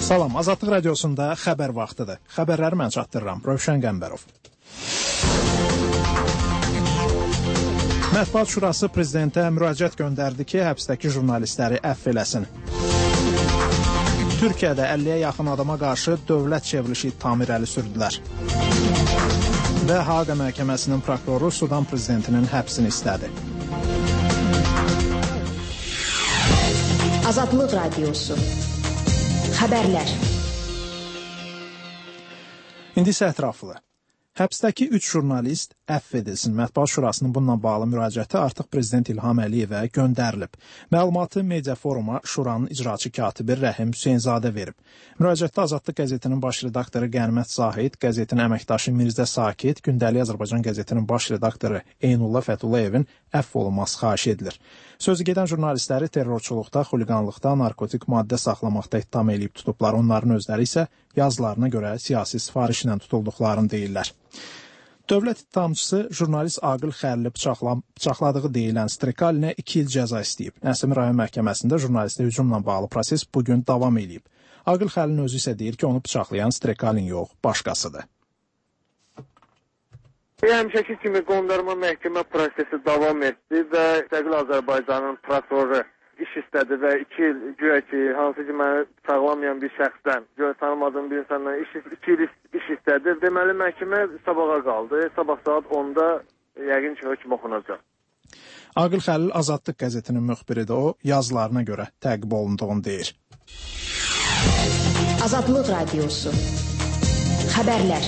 Salam, Azadlıq Radiosunda xəbər vaxtıdır. Xəbərləri mən çatdırıram, Rövşən Qəmbərov. Mətbuat Şurası prezidentə müraciət göndərdi ki, həbsdəki jurnalistləri əfv eləsin. Türkiyədə 50-yə yaxın adama qarşı dövlət çevrilişi ittihamı irəli sürdülər. Və Haqa məhkəməsinin prokuroru Sudan prezidentinin həbsini istədi. Azadlıq Radiosu. Xəbərlər. İndi isə ətraflı. Həbsdəki 3 jurnalist əfv edilsin. Mətbuat Şurasının bununla bağlı müraciəti artıq Prezident İlham Əliyevə göndərilib. Məlumatı Media Foruma Şuranın icraçı katibi Rəhim Hüseynzadə verib. Müraciətdə Azadlıq qəzetinin baş redaktoru Qənimət Zahid, qəzetin əməkdaşı Mirzə Sakit, Gündəlik Azərbaycan qəzetinin baş redaktoru Eynullah Fətullayevin əfv olunması xahiş edilir. Sözü gedən jurnalistləri terrorçuluqda, xuliqanlıqda, narkotik maddə saxlamaqda ittiham edib tutublar. Onların özləri isə yazılarına görə siyasi sifarişlə tutulduqlarını deyirlər. Dövlət ittihamçısı jurnalist Aqil Xəlili bıçaqladığı deyilən Strikalinə 2 il cəza istəyib. Nəsimi rayon məhkəməsində jurnalistə hücumla bağlı proses bugün davam edib. Aqil Xəlilin özü isə deyir ki, onu bıçaqlayan Strikalin yox, başqasıdır. Həmişəki kimi qondarma məhkəmə prosesi davam etdi və Müstəqil Azərbaycanın prokuroru iş istədi və 2 il güya ki, hansı ki məni sağlamayan bir şəxsdən, güya tanımadığım bir insandan 2 il iş istədi. Deməli, məhkəmə sabaha qaldı. Sabah saat 10-da yəqin ki, hökm oxunacaq. Aqil Xəlil Azadlıq qəzetinin müxbiridir. O, yazılarına görə təqib olunduğunu deyir. Azadlıq Radiosu. Xəbərlər.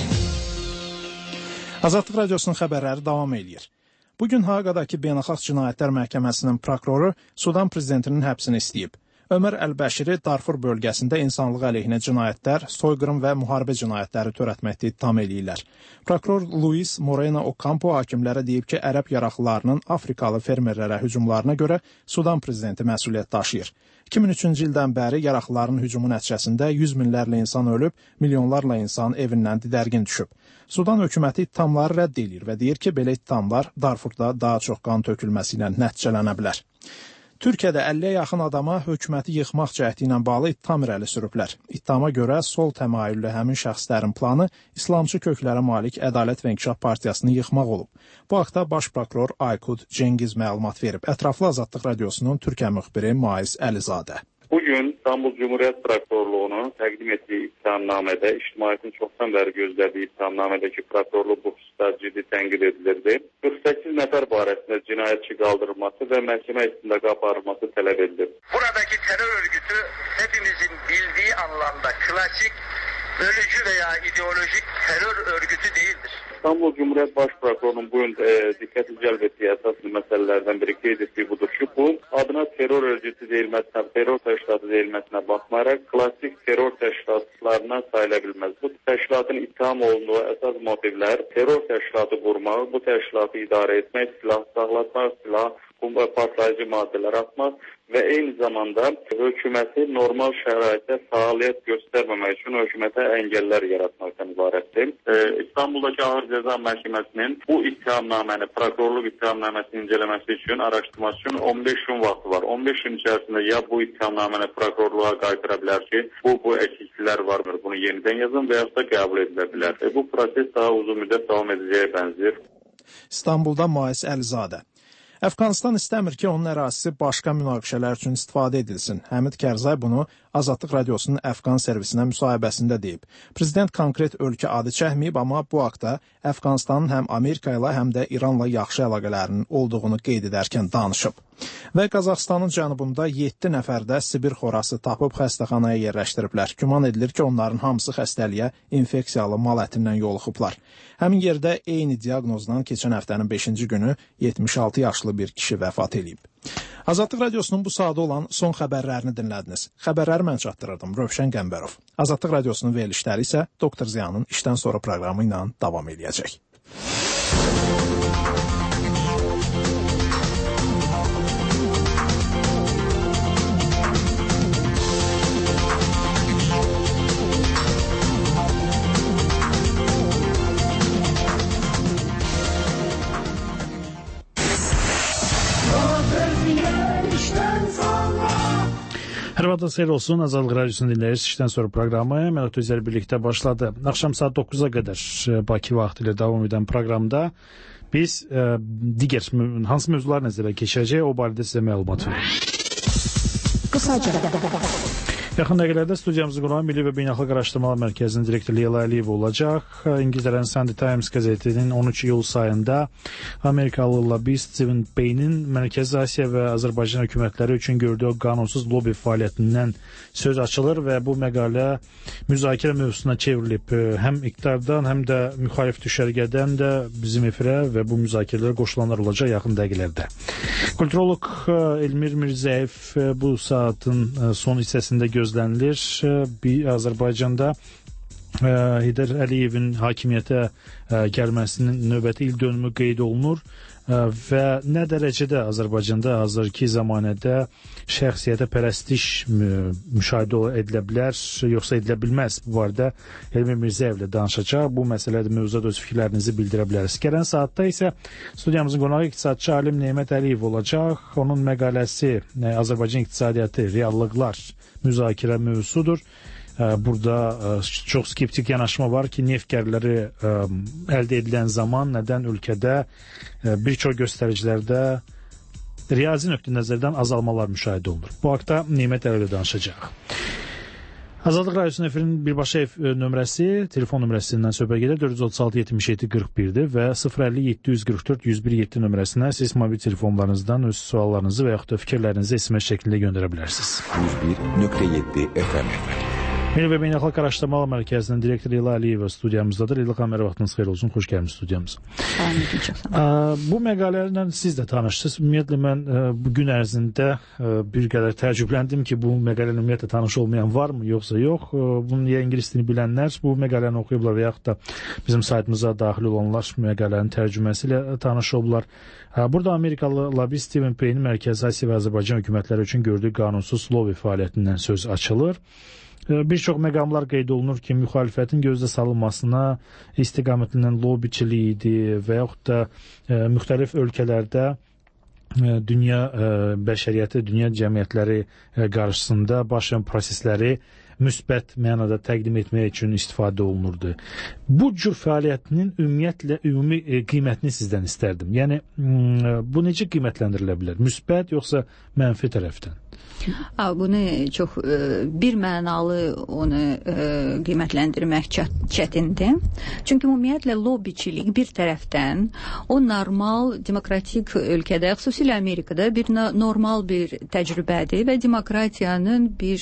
Azadlıq Radiosunun xəbərləri davam edir. Bugün Haqadakı Beynəlxalq Cinayətlər Məhkəməsinin prokuroru Sudan prezidentinin həbsini istəyib. Ömər Əl-Bəşiri Darfur bölgəsində insanlıq əleyhinə cinayətlər, soyqırım və müharibə cinayətləri törətməkdə ittiham eləyirlər. Prokuror Luis Moreno Ocampo hakimlərə deyib ki, ərəb yaraqlılarının Afrikalı fermerlərə hücumlarına görə Sudan prezidenti məsuliyyət daşıyır. 2003-cü ildən bəri yaraqlıların hücumu nəticəsində 100 minlərlə insan ölüb, milyonlarla insan evindən didərgin düşüb. Sudan hökuməti ittihamları rədd edir və deyir ki, belə ittihamlar Darfurda daha çox qan tökülməsi ilə nəticələnə bilər. Türkiyədə 50-yə yaxın adama hökuməti yıxmaq cəhdi ilə bağlı ittiham irəli sürüblər. İttihama görə sol təmayüllü həmin şəxslərin planı İslamçı köklərə malik Ədalət və İnkişaf Partiyasını yıxmaq olub. Bu haqda baş prokuror Aykut Cengiz məlumat verib. Ətraflı Azadlıq Radiosunun Türkiyə müxbiri Mais Əlizadə. Bugün İstanbul Cumhuriyet Prokurorluğu'nun təqdim etdiyi ittihamnamədə, ictimaiyyətin çoxdan bəri gözlədiyi ittihamnamədəki prokurorluq bu xüsusda ciddi tənqid edilirdi. 48 nəfər barəsində cinayətçi qaldırılması və məhkəmə istintaqa aparılması tələb edilir. Buradaki terör örgütü hepimizin bildiği anlamda klasik, bölücü veya ideolojik terör örgütü değildir. İstanbul Cumhuriyet Başprokurorunun bugün dikkati cəlb etdiyi əsas məsələlərdən biri qeyd etdiyi budur ki, bu adına terör örgütü deyilməsinə, terör təşkilatı deyilməsinə baxmayaraq klasik terör təşkilatlarından sayıla bilməz. Bu təşkilatın ittiham olunduğu əsas motivlər terör təşkilatı qurmaq, bu təşkilatı idarə etmək, silah saxlatmaq, partlayıcı maddələr atmaq və eyni zamanda hökuməti normal şəraitdə fəaliyyət göstərməmək üçün hökumətə əngəllər yaratmaqdan ibarətdir. İstanbuldakı Ağır Cəza Məhkəməsinin bu ittihamnaməni, prokurorluq ittihamnaməsini incələməsi üçün, araşdırması üçün 15 gün vaxtı var. 15 gün içərisində ya bu ittihamnaməni prokurorluğa qaytıra bilər ki, bu eksikliklər vardır, bunu yenidən yazın və ya da qəbul edilə bilər. Bu proses daha uzun müddət davam edəcəyə bənzəyir. İstanbulda Mais Əlizadə. Əfqanistan istəmir ki, onun ərazisi başqa münaqişələr üçün istifadə edilsin. Həmid Kərzay bunu Azadlıq Radiosunun Əfqan servisinə müsahibəsində deyib. Prezident konkret ölkə adı çəkməyib, amma bu haqda Əfqanistanın həm Amerika ilə, həm də İranla yaxşı əlaqələrinin olduğunu qeyd edərkən danışıb. Və Qazaxıstanın cənubunda 7 nəfər də Sibir xorası tapıb xəstəxanaya yerləşdiriblər. Güman edilir ki, onların hamısı xəstəliyə infeksiyalı mal ətindən yoluxublar. Həmin yerdə eyni diaqnozdan keçən həftənin 5-ci günü 76 yaşlı bir kişi vəfat edib. Azadlıq Radiosunun bu saatda olan son xəbərlərini dinlədiniz. Xəbərləri mən çatdırırdım, Rövşən Qəmbərov. Azadlıq Radiosunun verilişləri isə Doktor Ziyanın işdən sonra proqramı ilə davam edəcək. Hər vaxtınız xeyir olsun. Azadlıq Radiosunu dinləyirsiniz. İşdən sonra proqramı Mələt Özəl birlikdə başladı. Axşam saat 9-a qədər Bakı vaxtı ilə davam edən proqramda biz digər hansı mövzular nəzərə keçirəcək, o barədə sizə məlumat veririk. Qısaca. Yaxın dəqiqələrdə studiyamızın qonağı Milli və Beynəlxalq Araşdırmalar Mərkəzinin direktoru Leyla Əliyeva olacaq. İngiltərənin Sunday Times qəzetinin 13 iyul sayında Amerikalı lobbist Stephen Payne'in Mərkəzi Asiya və Azərbaycan hökumətləri üçün gördüyü qanunsuz lobbi fəaliyyətindən söz açılır və bu məqalə müzakirə mövzusuna çevrilib. Həm iqtidardan, həm də müxalif düşərgədən də bizim efirə və bu müzakirələrə qoşulanlar olacaq yaxın dəqiqələrdə. Kulturolog Elmir Mirzəyev bu saatın son hissəsində gözlənilir. Bir Azərbaycanda Heydər Əliyevin hakimiyyətə gəlməsinin növbəti il dönümü qeyd olunur və nə dərəcədə Azərbaycanda hazırki zamanədə şəxsiyyətə pərəstiş müşahidə edilə bilər, yoxsa edilə bilməz? Bu barədə Elmir Mirzəyevlə danışacaq. Bu məsələdə mövzuda öz fikirlərinizi bildirə bilərsiniz. Gələn saatda isə studiyamızın qonağı iqtisadçı alim Nemət Əliyev olacaq. Onun məqaləsi Azərbaycan iqtisadiyyatı, reallıqlar müzakirə mövzusudur. Burada çox skeptik yanaşma var ki, neft gəlirləri əldə edilən zaman nədən ölkədə bir çox göstəricilərdə riyazi nöqteyi-nəzərdən azalmalar müşahidə olunur. Bu haqda Nemət Əliyevlə danışacaq. Azadlıq Radiosunun efirinin birbaşa nömrəsi, telefon nömrəsindən söhbət gedir, 436-77-41-dir və 050-744-101-7 nömrəsinə siz mobil telefonlarınızdan öz suallarınızı və yaxud da fikirlərinizi SMS şəklində göndərə bilərsiniz. 101.7 FM. Milli və Beynəlxalq Araşdırmalar Mərkəzinin direktoru Leyla Əliyeva studiyamızdadır. Leyla xanım, hər vaxtınız xeyir olsun, xoş gəlmişsiniz studiyamıza. Bu məqalələrlə siz də tanışsınız. Ümumiyyətlə, mən bu gün ərzində bir qədər təəccübləndim ki, bu məqalələ ümumiyyətlə tanış olmayan varmı, yoxsa yox. Bunun ya ingilis dilini bilənlər bu məqaləni oxuyublar və yaxud da bizim saytımıza daxil olanlar məqalənin tərcüməsi ilə tanış olublar. Burada Amerikalı lobbist Stephen Payne Mərkəzi Asiya və Azərbaycan hökumətləri üçün gördüyü qanunsuz lobbi fəaliyyətindən söz açılır. Bir çox məqamlar qeyd olunur ki, müxalifətin gözdə salınmasına istiqamətindən lobbiçilik idi və yaxud da müxtəlif ölkələrdə dünya bəşəriyyəti, dünya cəmiyyətləri qarşısında baş verən prosesləri müsbət mənada təqdim etmək üçün istifadə olunurdu. Bu cür fəaliyyətinin ümumi qiymətini sizdən istərdim. Yəni, bu necə qiymətləndirilə bilər? Müsbət yoxsa mənfi tərəfdən? Bunu çox bir mənalı onu qiymətləndirmək çətindir. Çünki ümumiyyətlə lobbiçilik bir tərəfdən o normal demokratik ölkədə, xüsusilə Amerikada bir normal bir təcrübədir və demokratiyanın bir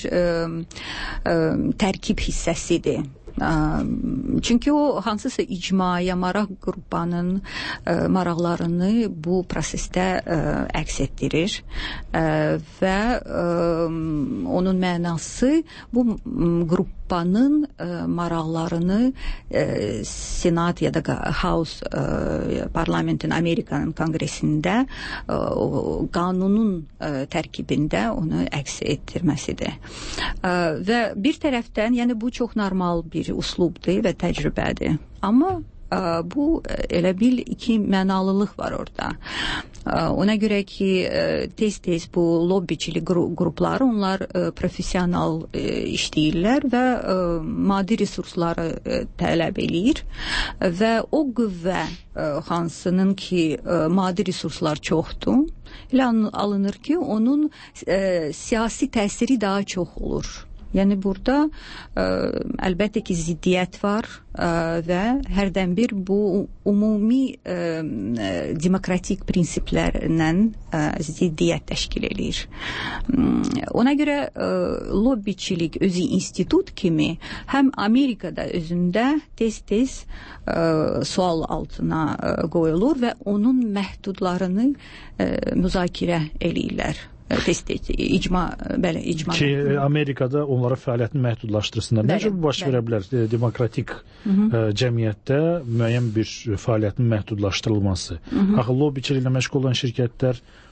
tərkib hissəsidir. Çünki o hansısa icmaya maraq qrupanın maraqlarını bu prosesdə əks etdirir və onun mənası bu qrupanın maraqlarını Senat ya da House parlamentin Amerikanın konqresində qanunun tərkibində onu əks etdirməsidir. Və bir tərəfdən, yəni bu çox normal bir uslubdur və təcrübədir. Amma bu elə bil iki mənalılıq var orada. Ona görə ki, tez-tez bu lobbiçilik qrupları, onlar professional işləyirlər və maddi resursları tələb eləyir və o qüvvə hansının ki, maddi resurslar çoxdur, elə alınır ki, onun siyasi təsiri daha çox olur. Yəni burada əlbəttə ki, ziddiyyət var və hərdən bir bu ümumi demokratik prinsiplərlə ziddiyyət təşkil edir. Ona görə lobbiçilik özü institut kimi həm Amerikada özündə tez-tez sual altına qoyulur və onun məhdudlarını müzakirə eləyirlər. icma ki Amerikada onlara fəaliyyətini məhdudlaşdırsınlar. Necə bu baş verə bilər demokratik cəmiyyətdə müəyyən bir fəaliyyətin məhdudlaşdırılması? Axı lobbiçiliklə məşğul olan şirkətlər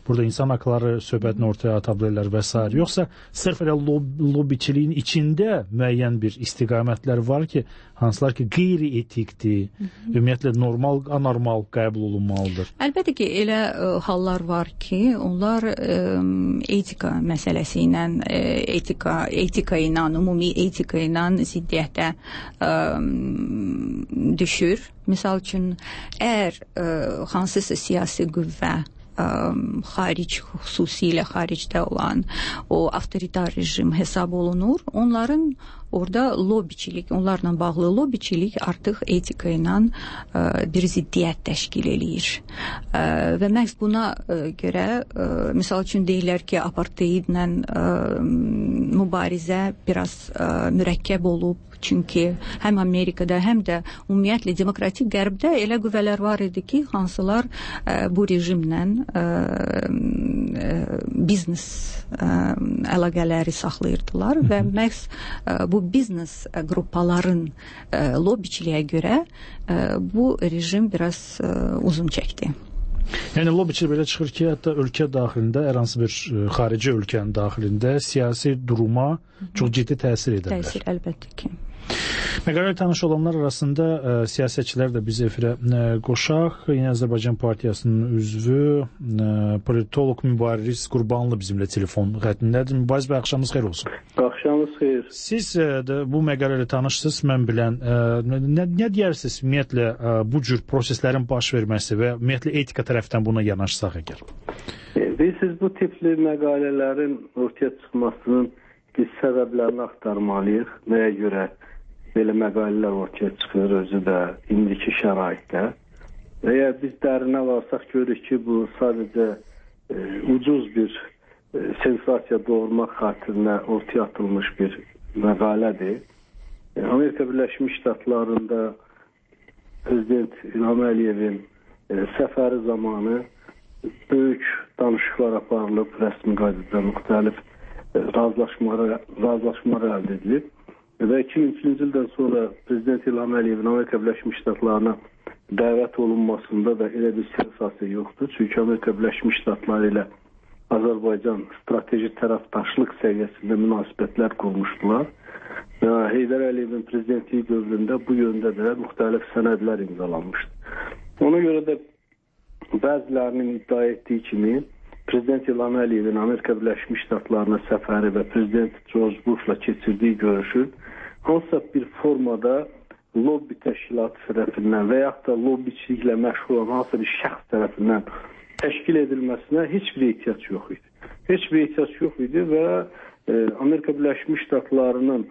burada insan haqları söhbətini ortaya ata bilərlər və s. Yoxsa sırf elə lobbiçiliyin içində müəyyən bir istiqamətlər var ki, hansılar ki, qeyri-etikdir, ümumiyyətlə normal, anormal qəbul olunmalıdır? Əlbəttə ki, elə hallar var ki, onlar etika məsələsi ilə, etika ilə, ümumi etika ilə ziddiyyətə düşür. Misal üçün, əgər hansısa siyasi qüvvə xaric, xüsusilə xaricdə olan o avtoritar rejim hesab olunur, onların orada lobbiçilik, onlarla bağlı lobbiçilik artıq etika ilə bir ziddiyyət təşkil eləyir. Və məhz buna görə, misal üçün deyirlər ki, apartheidlə mübarizə biraz mürəkkəb olub, çünki həm Amerikada, həm də ümumiyyətlə demokratik qərbdə elə qüvvələr var idi ki, hansılar bu rejimlə biznes əlaqələri saxlayırdılar və məhz bu biznes qrupaların lobbiçiliyə görə bu rejim biraz uzun çəkdi. Yəni lobbiçi belə çıxır ki, hətta ölkə daxilində, hər hansı bir xarici ölkənin daxilində siyasi duruma çox ciddi təsir edərlər. Təsir, əlbəttə ki. Məqaləyə tanış olanlar arasında siyasətçilər də biz efirə qoşaq. Yeni Azərbaycan Partiyasının üzvü politolog Mübariz Qurbanlı bizimlə telefon xəttindədir. Mübariz bəy, axşamınız xeyir olsun. Axşamınız xeyir. Siz də bu məqaləyə tanışsınız, mən bilən. Nə deyirsiniz ümumiyyətlə bu cür proseslərin baş verməsi və ümumiyyətlə etika tərəfdən buna yanaşsaq əgər? Siz bu tipli məqalələrin ortaya çıxmasının biz səbəblərini axtarmalıyıq. Nəyə görə belə məqalələr ortaya çıxır, özü də indiki şəraitdə. Əgər biz dərinə varsaq görürük ki, bu sadəcə ucuz bir sensasiya doğurmaq xatirinə ortaya atılmış bir məqalədir. Amerika Birləşmiş Ştatlarında Prezident İlham Əliyevin səfəri zamanı böyük danışıqlar aparılıb, rəsmi qaydada müxtəlif razılaşmalar əldə edilib. Və 2003-cü ildən sonra Prezident İlham Əliyevin Amerika Birləşmiş Ştatlarına dəvət olunmasında da elə bir sensasiya yoxdur. Çünki Amerika Birləşmiş Ştatları ilə Azərbaycan strateji tərəfdaşlıq səviyyəsində münasibətlər qurmuşdular. Heydər Əliyevin prezidentliyi dövründə bu yöndə də müxtəlif sənədlər imzalanmışdı. Ona görə də bəzilərinin iddia etdiyi kimi Prezident İlham Əliyevin Amerika Birləşmiş Ştatlarına səfəri və Prezident George Bush'la keçirdiyi görüşü hansısa bir formada lobbi təşkilatı tərəfindən və yaxud da lobbiçiliklə məşğul olan hansısa bir şəxs tərəfindən təşkil edilməsinə heç bir ehtiyac yox idi. Heç bir ehtiyac yox idi və Amerika Birləşmiş Ştatlarının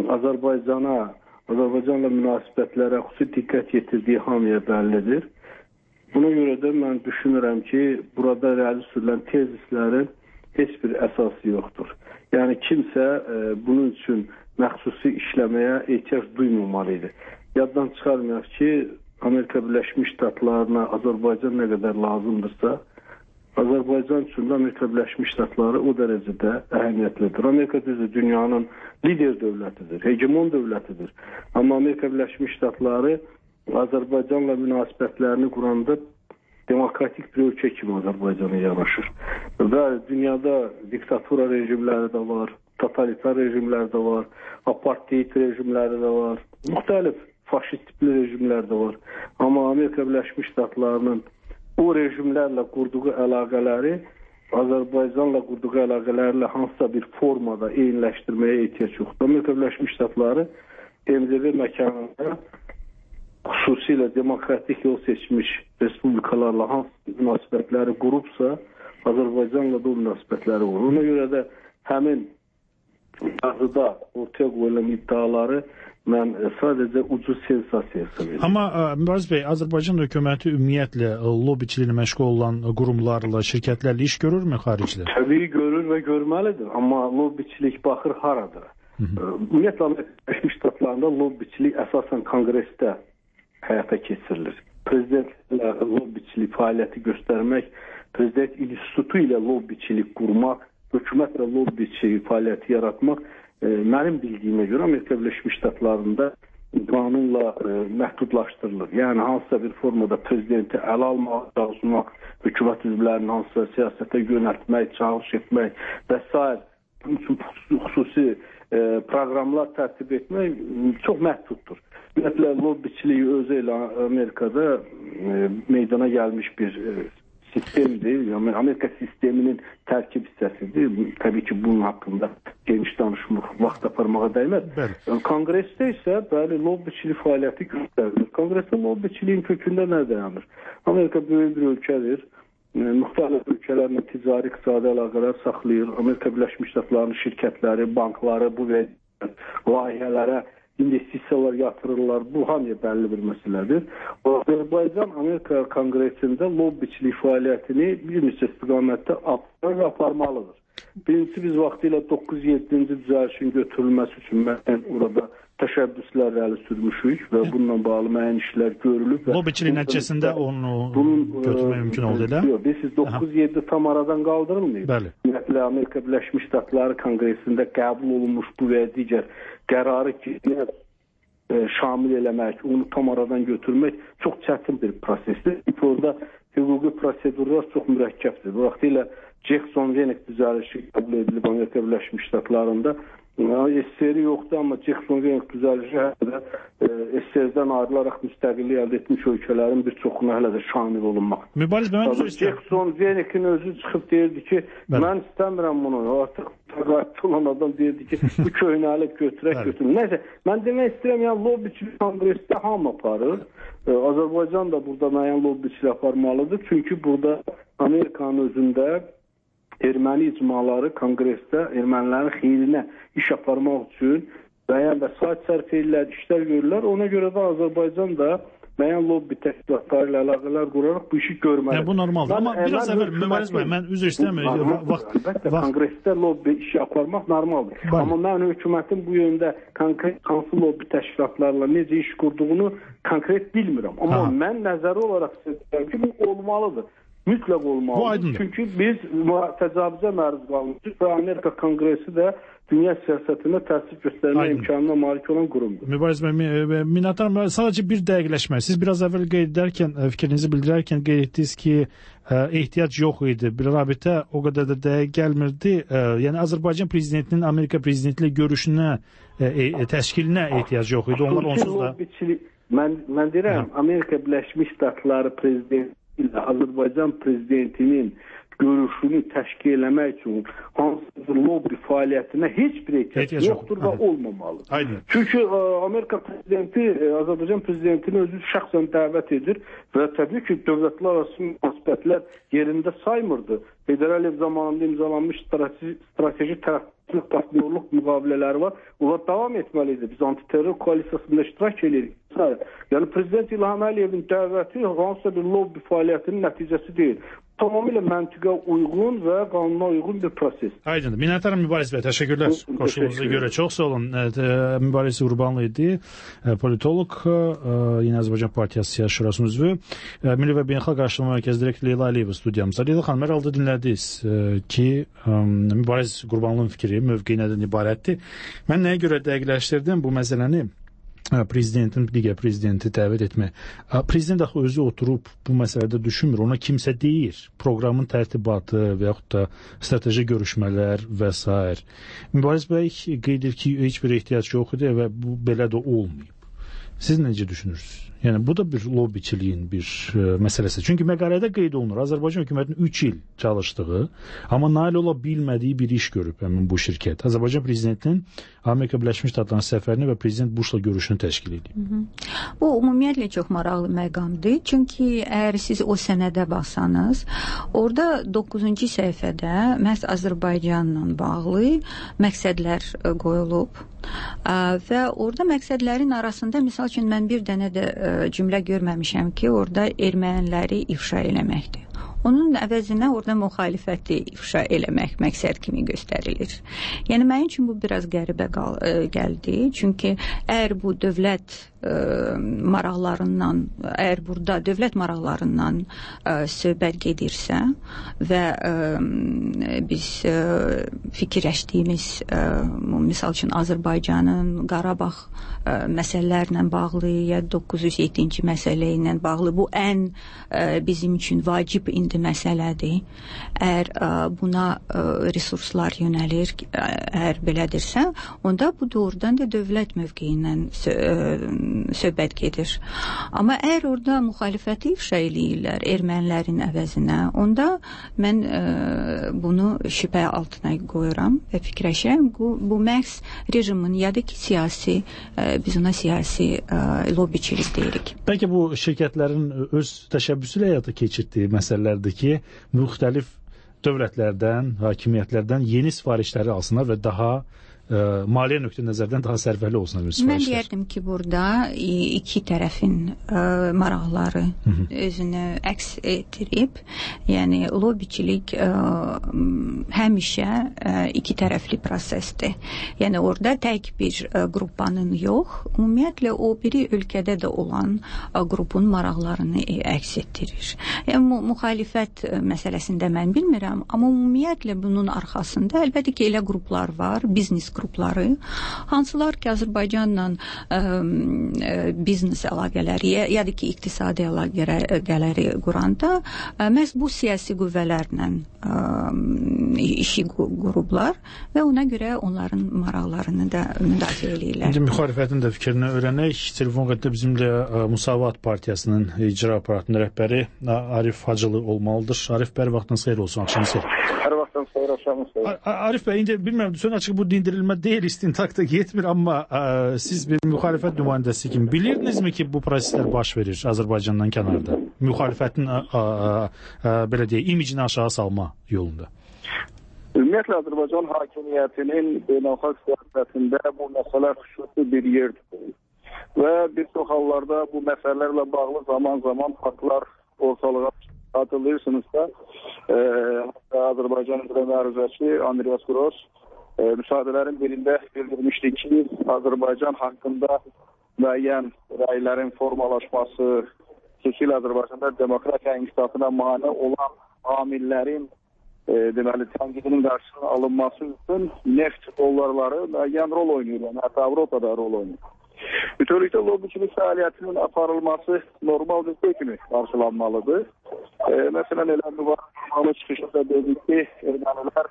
Azərbaycanla münasibətlərə xüsusi diqqət yetirdiyi hamıya bəllidir. Buna görə də mən düşünürəm ki, burada irəli sürülən tezislərin heç bir əsası yoxdur. Yəni kimsə bunun üçün məxsusi işləməyə ehtiyac duymamalıdır. Yaddan çıxarmayaq ki, Amerika Birləşmiş Ştatlarına Azərbaycan nə qədər lazımdırsa, Azərbaycan üçün də Amerika Birləşmiş Ştatları o dərəcədə əhəmiyyətlidir. Amerika düzdür, dünyanın lider dövlətidir, hegemon dövlətidir. Amma Amerika Birləşmiş Ştatları Azərbaycanla münasibətlərini quranda demokratik bir ölkə kimi Azərbaycana yanaşır. Və dünyada diktatura rejimləri də var, totalitar rejimlər də var, apartheid rejimləri də var, müxtəlif faşist tipli rejimlər də var. Amma Amerika Birləşmiş Ştatlarının o rejimlərlə qurduğu əlaqələri Azərbaycanla qurduğu əlaqələrlə hansısa bir formada eyniləşdirməyə ehtiyac yoxdur. Amerika Birləşmiş Ştatları MDB məkanında xüsusilə demokratik yol seçmiş respublikalarla hansı münasibətləri qurubsa, Azərbaycanla da o münasibətləri qurur. Ona görə də həmin yazıda ortaya qoyulan iddiaları mən sadəcə ucuz sensasiya hesab edirəm. Amma Mübariz bəy, Azərbaycan hökuməti ümumiyyətlə lobbiçiliklə məşğul olan qurumlarla, şirkətlərlə iş görürmü xaricdə? Təbii görür və görməlidir. Amma lobbiçilik baxır haradır. Ümumiyyətlə Amerika Birləşmiş Ştatlarında lobbiçilik əsasən konqresdə həyata keçirilir. Prezidentlə lobbiçilik fəaliyyəti göstərmək, prezident institutu ilə lobbiçilik qurmaq, hökumətlə lobbiçilik fəaliyyəti yaratmaq mənim bildiyimə görə Amerika Birləşmiş Ştatlarında qanunla məhdudlaşdırılır. Yəni hansısa bir formada prezidenti ələ almaq, çalışmaq, hökumət üzvlərinin hansısa siyasətə yönəltmək, çalış etmək və s. bunun üçün xüsusi proqramlar tərtib etmək çox məhduddur. Ümumiyyətlə, lobbiçiliyi özü ilə Amerikada meydana gəlmiş bir sistemdir. Yəni, Amerika sisteminin tərkib hissəsidir. Təbii ki, bunun haqqında geniş danışmaq, vaxt aparmağa dəyməz. Konqresdə isə bəli, lobbiçilik fəaliyyəti göstərilir. Konqresdə lobbiçiliyin kökündə nə dayanır? Amerika böyük bir ölkədir. Müxtəlif ölkələrlə ticari iqtisadi əlaqələr saxlayır. Amerika Birləşmiş Ştatlarının şirkətləri, bankları bu və layihələrə investisiyalar yatırırlar. Bu hamıya bəlli bir məsələdir. Azərbaycan Amerika Konqresində lobbiçilik fəaliyyətini bir neçə istiqamətdə aparmalıdır. Birincisi, biz vaxtilə 9-7-ci düzəlişin götürülməsi üçün mən orada təşəbbüslər irəli sürmüşük və bununla bağlı müəyyən işlər görülüb. Lobbiçilik nəticəsində onu götürmək mümkün oldu elə? Yox, biz 9-7 tam aradan qaldırılmayıb. Bəli. Ümumiyyətlə, Amerika Birləşmiş Ştatları Konqresində qəbul olunmuş bu və digər qərarı ki, şamil eləmək, onu tam aradan götürmək çox çətin bir prosesdir. Orada hüquqi prosedurlar çox mürəkkəbdir. Bu vaxtilə Jackson-Vanik düzəlişi qəbul edilib Amerika Birləşmiş Ştatlarında. SSR yoxdur, amma Jackson-Vanik düzəlişi hələ də SSR-dən ayrılaraq müstəqillik əldə etmiş ölkələrin bir çoxuna hələ də şamil olunmaq. Mübariz, mən üzr istəyirəm. Jackson-Vanikin özü çıxıb deyirdi ki, mən istəmirəm bunu. Artıq təqaüddə olan adam deyirdi ki, bu köhnəlik götürün. Nəysə, mən demək istəyirəm, yəni lobbiçilik konqresdə hamı aparır. Azərbaycan da burada müəyyən lobbiçilik aparmalıdır. Çünki burada Amerikanın özündə erməni icmaları konqresdə ermənilərin xeyrinə iş aparmaq üçün müəyyən vəsait sərf edirlər, işlər görürlər. Ona görə də Azərbaycan da müəyyən lobbi təşkilatları ilə əlaqələr quraraq bu işi görməlidir. Bu normaldır. Amma biraz əvvəl Mübariz bəy, mən üzr istəmirəm. Konqresdə lobbi işi aparmaq normaldır. Amma mən hökumətin bu yöndə hansı lobbi təşkilatlarla necə iş qurduğunu konkret bilmirəm. Amma mən nəzəri olaraq söyləyirəm ki, bu olmalıdır. Mütləq olmalıdır. Çünki biz təcavüzə məruz qalmışıq və Amerika Konqresi də dünya siyasətinə təsir göstərmək imkanına malik olan qurumdur. Mübariz bəy, minnətdaram. Sadəcə bir dəqiqləşmə. Siz biraz əvvəl qeyd edərkən, fikrinizi bildirərkən qeyd etdiniz ki, ehtiyac yox idi. Bir rabitə o qədər də dəqiq gəlmirdi. Yəni Azərbaycan prezidentinin Amerika prezidenti ilə görüşünə, təşkilinə ehtiyac yox idi. Onlar onsuz da... Mən deyirəm, Amerika Birləşmiş Ştatları prezidenti ilə Azərbaycan prezidentinin görüşünü təşkil eləmək üçün hansı lobbi fəaliyyətinə heç bir ehtiyac yoxdur və olmamalıdır. Çünki Amerika prezidenti Azərbaycan prezidentini özü şəxsən dəvət edir və təbii ki, dövlətlər arası münasibətlər yerində saymırdı. Federaliyev zamanında imzalanmış strateji tərəfdaşlıq, partnyorluq müqavilələri var. Onlar davam etməlidir. Biz antiterror koalisiyasında iştirak edirik. Yəni Prezident İlham Əliyevin dəvəti hansısa bir lobbi fəaliyyətinin nəticəsi deyil. Tamamilə məntiqə uyğun və qanuna uyğun bir proses. Aydındır. Minnətdaram Mübariz bəy. Təşəkkürlər. Qoşulunuza görə çox sağ olun. Mübariz Qurbanlı idi. Politoloq, yine Azərbaycan Partiyası Siyasi Şurasının üzvü. Milli və Beynəlxalq Araşdırma Mərkəzi direktoru Leyla Əliyeva studiyamızda. Leyla xanım, hər halda dinlədiniz ki, Mübariz Qurbanlının fikri, mövqeyi nədən ibarətdir. Mən nəyə görə dəqiqləşdirdim bu məsələni? Prezidentin digər prezidenti dəvət etmək. Prezident axı özü oturub bu məsələdə düşünmür. Ona kimsə deyir. Proqramın tərtibatı və yaxud da strateji görüşmələr və s. Mübariz bəy qeyd edir ki, heç bir ehtiyac yox idi və bu belə də olmayıb. Siz necə düşünürsünüz? Yəni bu da bir lobbiçiliyin bir məsələsi. Çünki məqalədə qeyd olunur. Azərbaycan hökumətinin 3 il çalışdığı, amma nail ola bilmədiyi bir iş görüb həmin bu şirkət. Azərbaycan prezidentinin Amerika Birləşmiş Ştatlarının səfərini və prezident Bushla görüşünü təşkil edib. Bu ümumiyyətlə çox maraqlı məqamdır. Çünki əgər siz o sənədə baxsanız, orada 9-cu səhifədə məhz Azərbaycanla bağlı məqsədlər qoyulub. Və orada məqsədlərin arasında misal üçün mən bir dənə də cümlə görməmişəm ki, orada erməniləri ifşa eləməkdir. Onun əvəzinə orada müxalifəti ifşa eləmək məqsəd kimi göstərilir. Yəni mənim üçün bu biraz qəribə gəldi. Çünki əgər bu dövlət maraqlarından, əgər burada dövlət maraqlarından söhbət gedirsə və biz fikirləşdiyimiz misal üçün Azərbaycanın Qarabağ məsələlərlə bağlı ya 907-ci məsələ ilə bağlı bu ən bizim üçün vacib indi məsələdir. Əgər buna resurslar yönəlir, əgər belədirsə, onda bu doğrudan da dövlət mövqeyindən söhbət gedir. Amma əgər orada müxalifəti ifşa eləyirlər ermənilərin əvəzinə, onda mən bunu şübhə altına qoyuram və fikirləşirəm bu məhz rejimin ya da ki siyasi, biz ona siyasi lobbiçilik deyirik. Bəlkə bu şirkətlərin öz təşəbbüsü ilə həyata keçirdiyi məsələlərdir ki, müxtəlif dövlətlərdən, hakimiyyətlərdən yeni sifarişləri alsınlar və daha maliyyə nöqteyi-nəzərdən daha sərfəli olsun sifarişlər. Mən deyərdim ki, burada iki tərəfin maraqları özünü əks etdirib. Yəni, lobbiçilik həmişə iki tərəfli prosesdir. Yəni, orada tək bir qrupanın yox, ümumiyyətlə o biri ölkədə də olan qrupun maraqlarını əks etdirir. Yəni, müxalifət məsələsində mən bilmirəm, amma ümumiyyətlə bunun arxasında əlbəttə ki, elə qruplar var, biznes qrupları, hansılar ki, Azərbaycanla biznes əlaqələri, ya da ki, iqtisadi əlaqələri quranda, məhz bu siyasi qüvvələrlə işi qurublar və ona görə onların maraqlarını da müdafiə edirlər. İndi müxalifətin də fikrini öyrənək. Telefon xəttində bizimlə Musavat Partiyasının icra aparatının rəhbəri Arif Hacılı olmalıdır. Arif bəy, vaxtınız xeyir olsun, axşamınız xeyir. Hər vaxtınız xeyir, axşamınız xeyir. Arif bəy, indi bilmirəm, sən açıq bu dindirilmə deyil, istintaq da getmir, amma siz bir müxalifət nümayəndəsi kimi bilirdinizmi ki, bu proseslər baş verir Azərbaycandan kənarda? Müxalifətin belə deyək, imicini aşağı salma yolunda. Ümumiyyətlə, Azərbaycan hakimiyyətinin beynəlxalq siyasətində bu məsələ xüsusi bir yer tutur. Və bir çox hallarda bu məsələlərlə bağlı zaman-zaman faktlar ortalığa hatırlayırsınızsa, Azərbaycan üzrə məruzəçi Andreas Gross müsaadələrin birində bildirmişdi ki, Azərbaycan haqqında müəyyən rəylərin formalaşması, xüsusilə Azərbaycanda demokratiya inkişafına mane olan amillərin deməli, tənqidinin qarşısının alınması üçün neft dollarları müəyyən rol oynayır, yəni hətta Avropada rol oynayır. Bütövlükdə lobbiçilik fəaliyyətinin aparılması normal bir şey kimi qarşılanmalıdır. Məsələn, elə müvafiq çıxışında dedik ki, ermənilər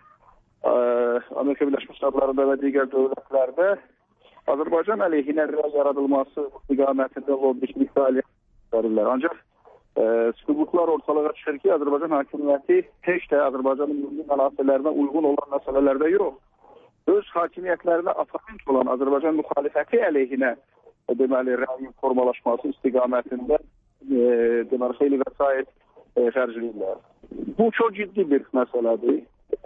Amerika Birləşmiş Ştatlarında və digər dövlətlərdə Azərbaycan əleyhinə rəy yaradılması istiqamətində lobbiçilik fəaliyyət verirlər. Ancaq sübutlar ortalığa çıxır ki, Azərbaycan hakimiyyəti heç də Azərbaycanın milli mənafələrinə uyğun olan məsələlərdə yox. Öz hakimiyyətlərinə aparent olan Azərbaycan müxalifəti əleyhinə deməli, rəyin formalaşması istiqamətində deməli, xeyli vəsait xərcləyirlər. Bu çox ciddi bir məsələdir.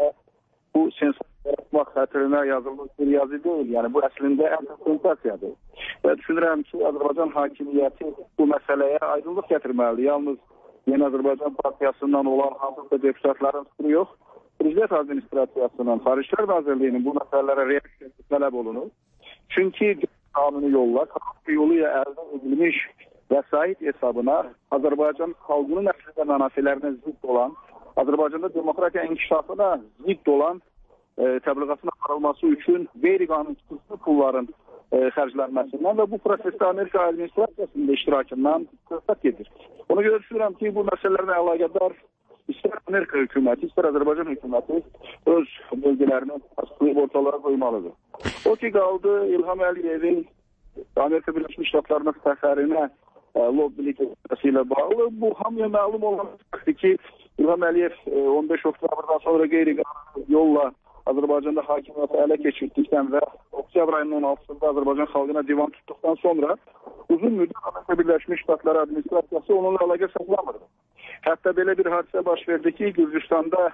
Bu sensasiya yaratmaq xətrinə yazılmış bir yazı deyil. Yəni, bu əslində ən sensasiyadır. Və düşünürəm ki, Azərbaycan hakimiyyəti bu məsələyə aydınlıq gətirməlidir. Yalnız Yeni Azərbaycan Partiyasından olan hansısa deputatların fikri yox, Prezident Administrasiyasının, Xaricilər Nazirliyinin bu məsələlərə reaksiya tələb olunur. Çünki qanuni yollar, haqq yolu ilə əldə edilmiş vəsait hesabına Azərbaycan xalqının əslində mənafələrinə zidd olan, Azərbaycanda demokratiya inkişafına zidd olan təbliğatın aparılması üçün qeyri-qanuni pulların xərclənməsindən və bu prosesdə Amerika administrasiyasının da iştirakından söhbət gedir. Ona görə düşünürəm ki, bu məsələlərlə əlaqədar istər Amerika hökuməti, istər Azərbaycan hökuməti öz bölgələrini açıqlayıb ortalığa qoymalıdır. O ki, qaldı İlham Əliyevin Amerika Birləşmiş Ştatlarına səfərinə lobbilik etməsi ilə bağlı. Bu hamıya məlum olan ki, İlham Əliyev 15 oktyabrdan sonra qeyri-qanuni yolla Azərbaycanda hakimiyyəti ələ keçirdikdən və oktyabr ayının 16-sında Azərbaycan xalqına divan tutduqdan sonra uzun müddət Amerika Birləşmiş Ştatları administrasiyası onunla əlaqə saxlamırdı. Hətta belə bir hadisə baş verdi ki, Gürcüstanda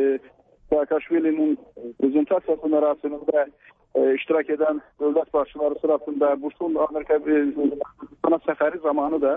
Saakashvilinin prezentasiyası mərasimində iştirak edən dövlət başçıları sırasında Bush'un Amerika səfəri zamanı da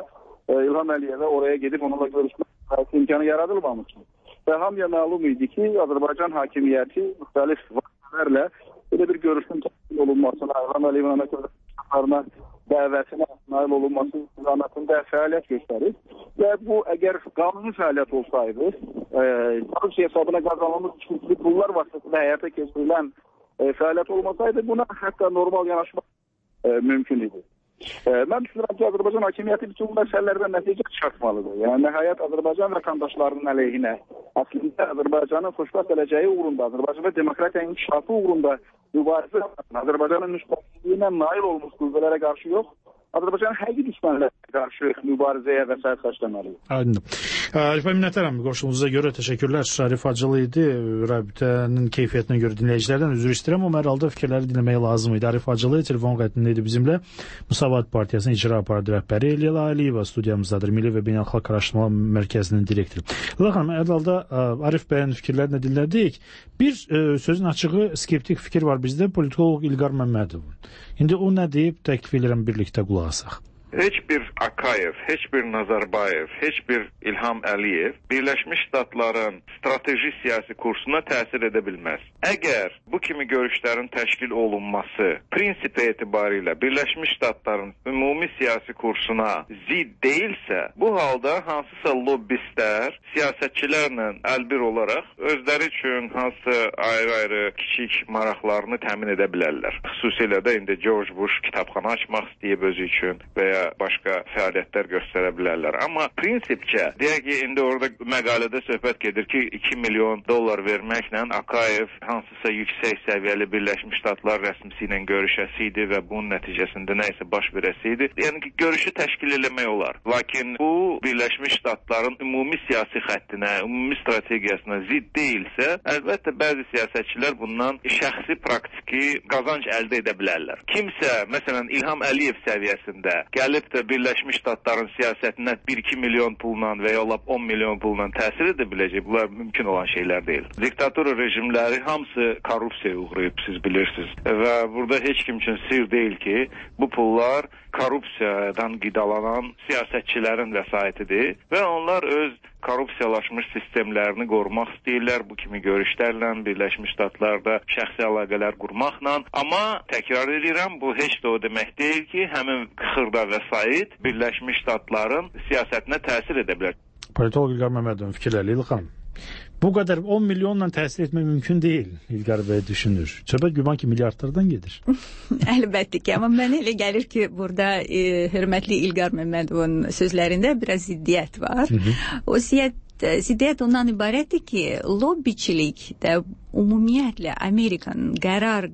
İlham Əliyevə oraya gedib onunla görüşmək imkanı yaradılmamışdı. Və hamıya məlum idi ki, Azərbaycan hakimiyyəti müxtəlif vasitələrlə belə bir görüşün təşkil olunmasına, İlham Əliyevin əməkdaşlarına dəvətinə nail olunması istiqamətində fəaliyyət göstərir. Və bu, əgər qanuni fəaliyyət olsaydı, korrupsiya hesabına qazanılmış xüsusi pullar vasitəsilə həyata keçirilən fəaliyyət olmasaydı, buna hətta normal yanaşmaq mümkün idi. Mən düşünürəm ki, Azərbaycan hakimiyyəti bütün bu məsələlərdən nəticə çıxartmalıdır. Yəni, nəhayət Azərbaycan vətəndaşlarının əleyhinə, əslində Azərbaycanın xoşbəxt gələcəyi uğrunda, Azərbaycanda demokratiya inkişafı uğrunda mübarizə, Azərbaycanın müstəqilliyinə nail olmuş qüvvələrə qarşı yox, Azərbaycanın həqiqi düşmənlərə qarşı mübarizəyə və səhət xərcləməliyik. Aydındır. Arif bəy, minnətdaram qoşulduğunuza görə, təşəkkürlər. Arif Hacılı idi. Rabitənin keyfiyyətinə görə dinləyicilərdən üzr istəyirəm, amma hər halda fikirləri dinləmək lazım idi. Arif Hacılı telefon xəttində idi bizimlə. Müsavat Partiyasının icra aparatı rəhbəri Leyla Əliyeva studiyamızdadır. Milli və Beynəlxalq Araşdırmalar Mərkəzinin direktoru. Leyla xanım, hər halda Arif bəyin fikirlərini dinlədik. Bir sözün açığı skeptik fikir var bizdə, politolog İlqar Məmmədovun. İndi o nə deyib, təklif edirəm birlikdə qulaq asaq. Heç bir Akayev, heç bir Nazarbayev, heç bir İlham Əliyev Birləşmiş Ştatların strateji siyasi kursuna təsir edə bilməz. Əgər bu kimi görüşlərin təşkil olunması prinsip etibarilə Birləşmiş Ştatların ümumi siyasi kursuna zid deyilsə, bu halda hansısa lobbistlər siyasətçilərlə əlbir olaraq özləri üçün hansı ayrı-ayrı kiçik maraqlarını təmin edə bilərlər. Xüsusilə də indi George Bush kitabxana açmaq istəyib özü üçün və ya başqa fəaliyyətlər göstərə bilərlər. Amma prinsipcə, deyək ki, indi orada məqalədə söhbət gedir ki, $2 milyon verməklə Akayev hansısa yüksək səviyyəli Birləşmiş Ştatlar rəsmisi ilə görüşəsiydi və bunun nəticəsində nə isə baş verəsiydi. Yəni ki, görüşü təşkil eləmək olar. Lakin bu Birləşmiş Ştatların ümumi siyasi xəttinə, ümumi strategiyasına zid deyilsə, əlbəttə bəzi siyasətçilər bundan şəxsi praktiki qazanc əldə edə bilərlər. Kimsə, məsələn, İlham Əliyev səviyyəsində gəlib də Birləşmiş Ştatların siyasətinə 1-2 milyon pulla və ya 10 milyon pulla təsir edə biləcək. Bunlar mümkün olan şeylər deyil. Diktatura rejimləri hamısı korrupsiyaya uğrayıb, siz bilirsiniz. Və burada heç kim üçün sir deyil ki, bu pullar korrupsiyadan qidalanan siyasətçilərin vəsaitidir və onlar öz korrupsiyalaşmış sistemlərini qorumaq istəyirlər bu kimi görüşlərlə, Birləşmiş Ştatlarda şəxsi əlaqələr qurmaqla. Amma təkrar edirəm, bu heç də o demək deyil ki, həmin xırda vəsait Birləşmiş Ştatların siyasətinə təsir edə bilər. Politolog İlqar Məmmədovun fikirləri, İlqar xanım. Bu qədər 10 milyonla təsir etmək mümkün deyil, İlqar bəy düşünür. Söhbət güman ki, milyardlardan gedir. Əlbəttə ki, amma mənə elə gəlir ki, burada hörmətli İlqar Məmmədovun sözlərində biraz ziddiyyət var. O ziddiyyət ondan ibarətdir ki, lobbiçilik də ümumiyyətlə Amerikanın qərar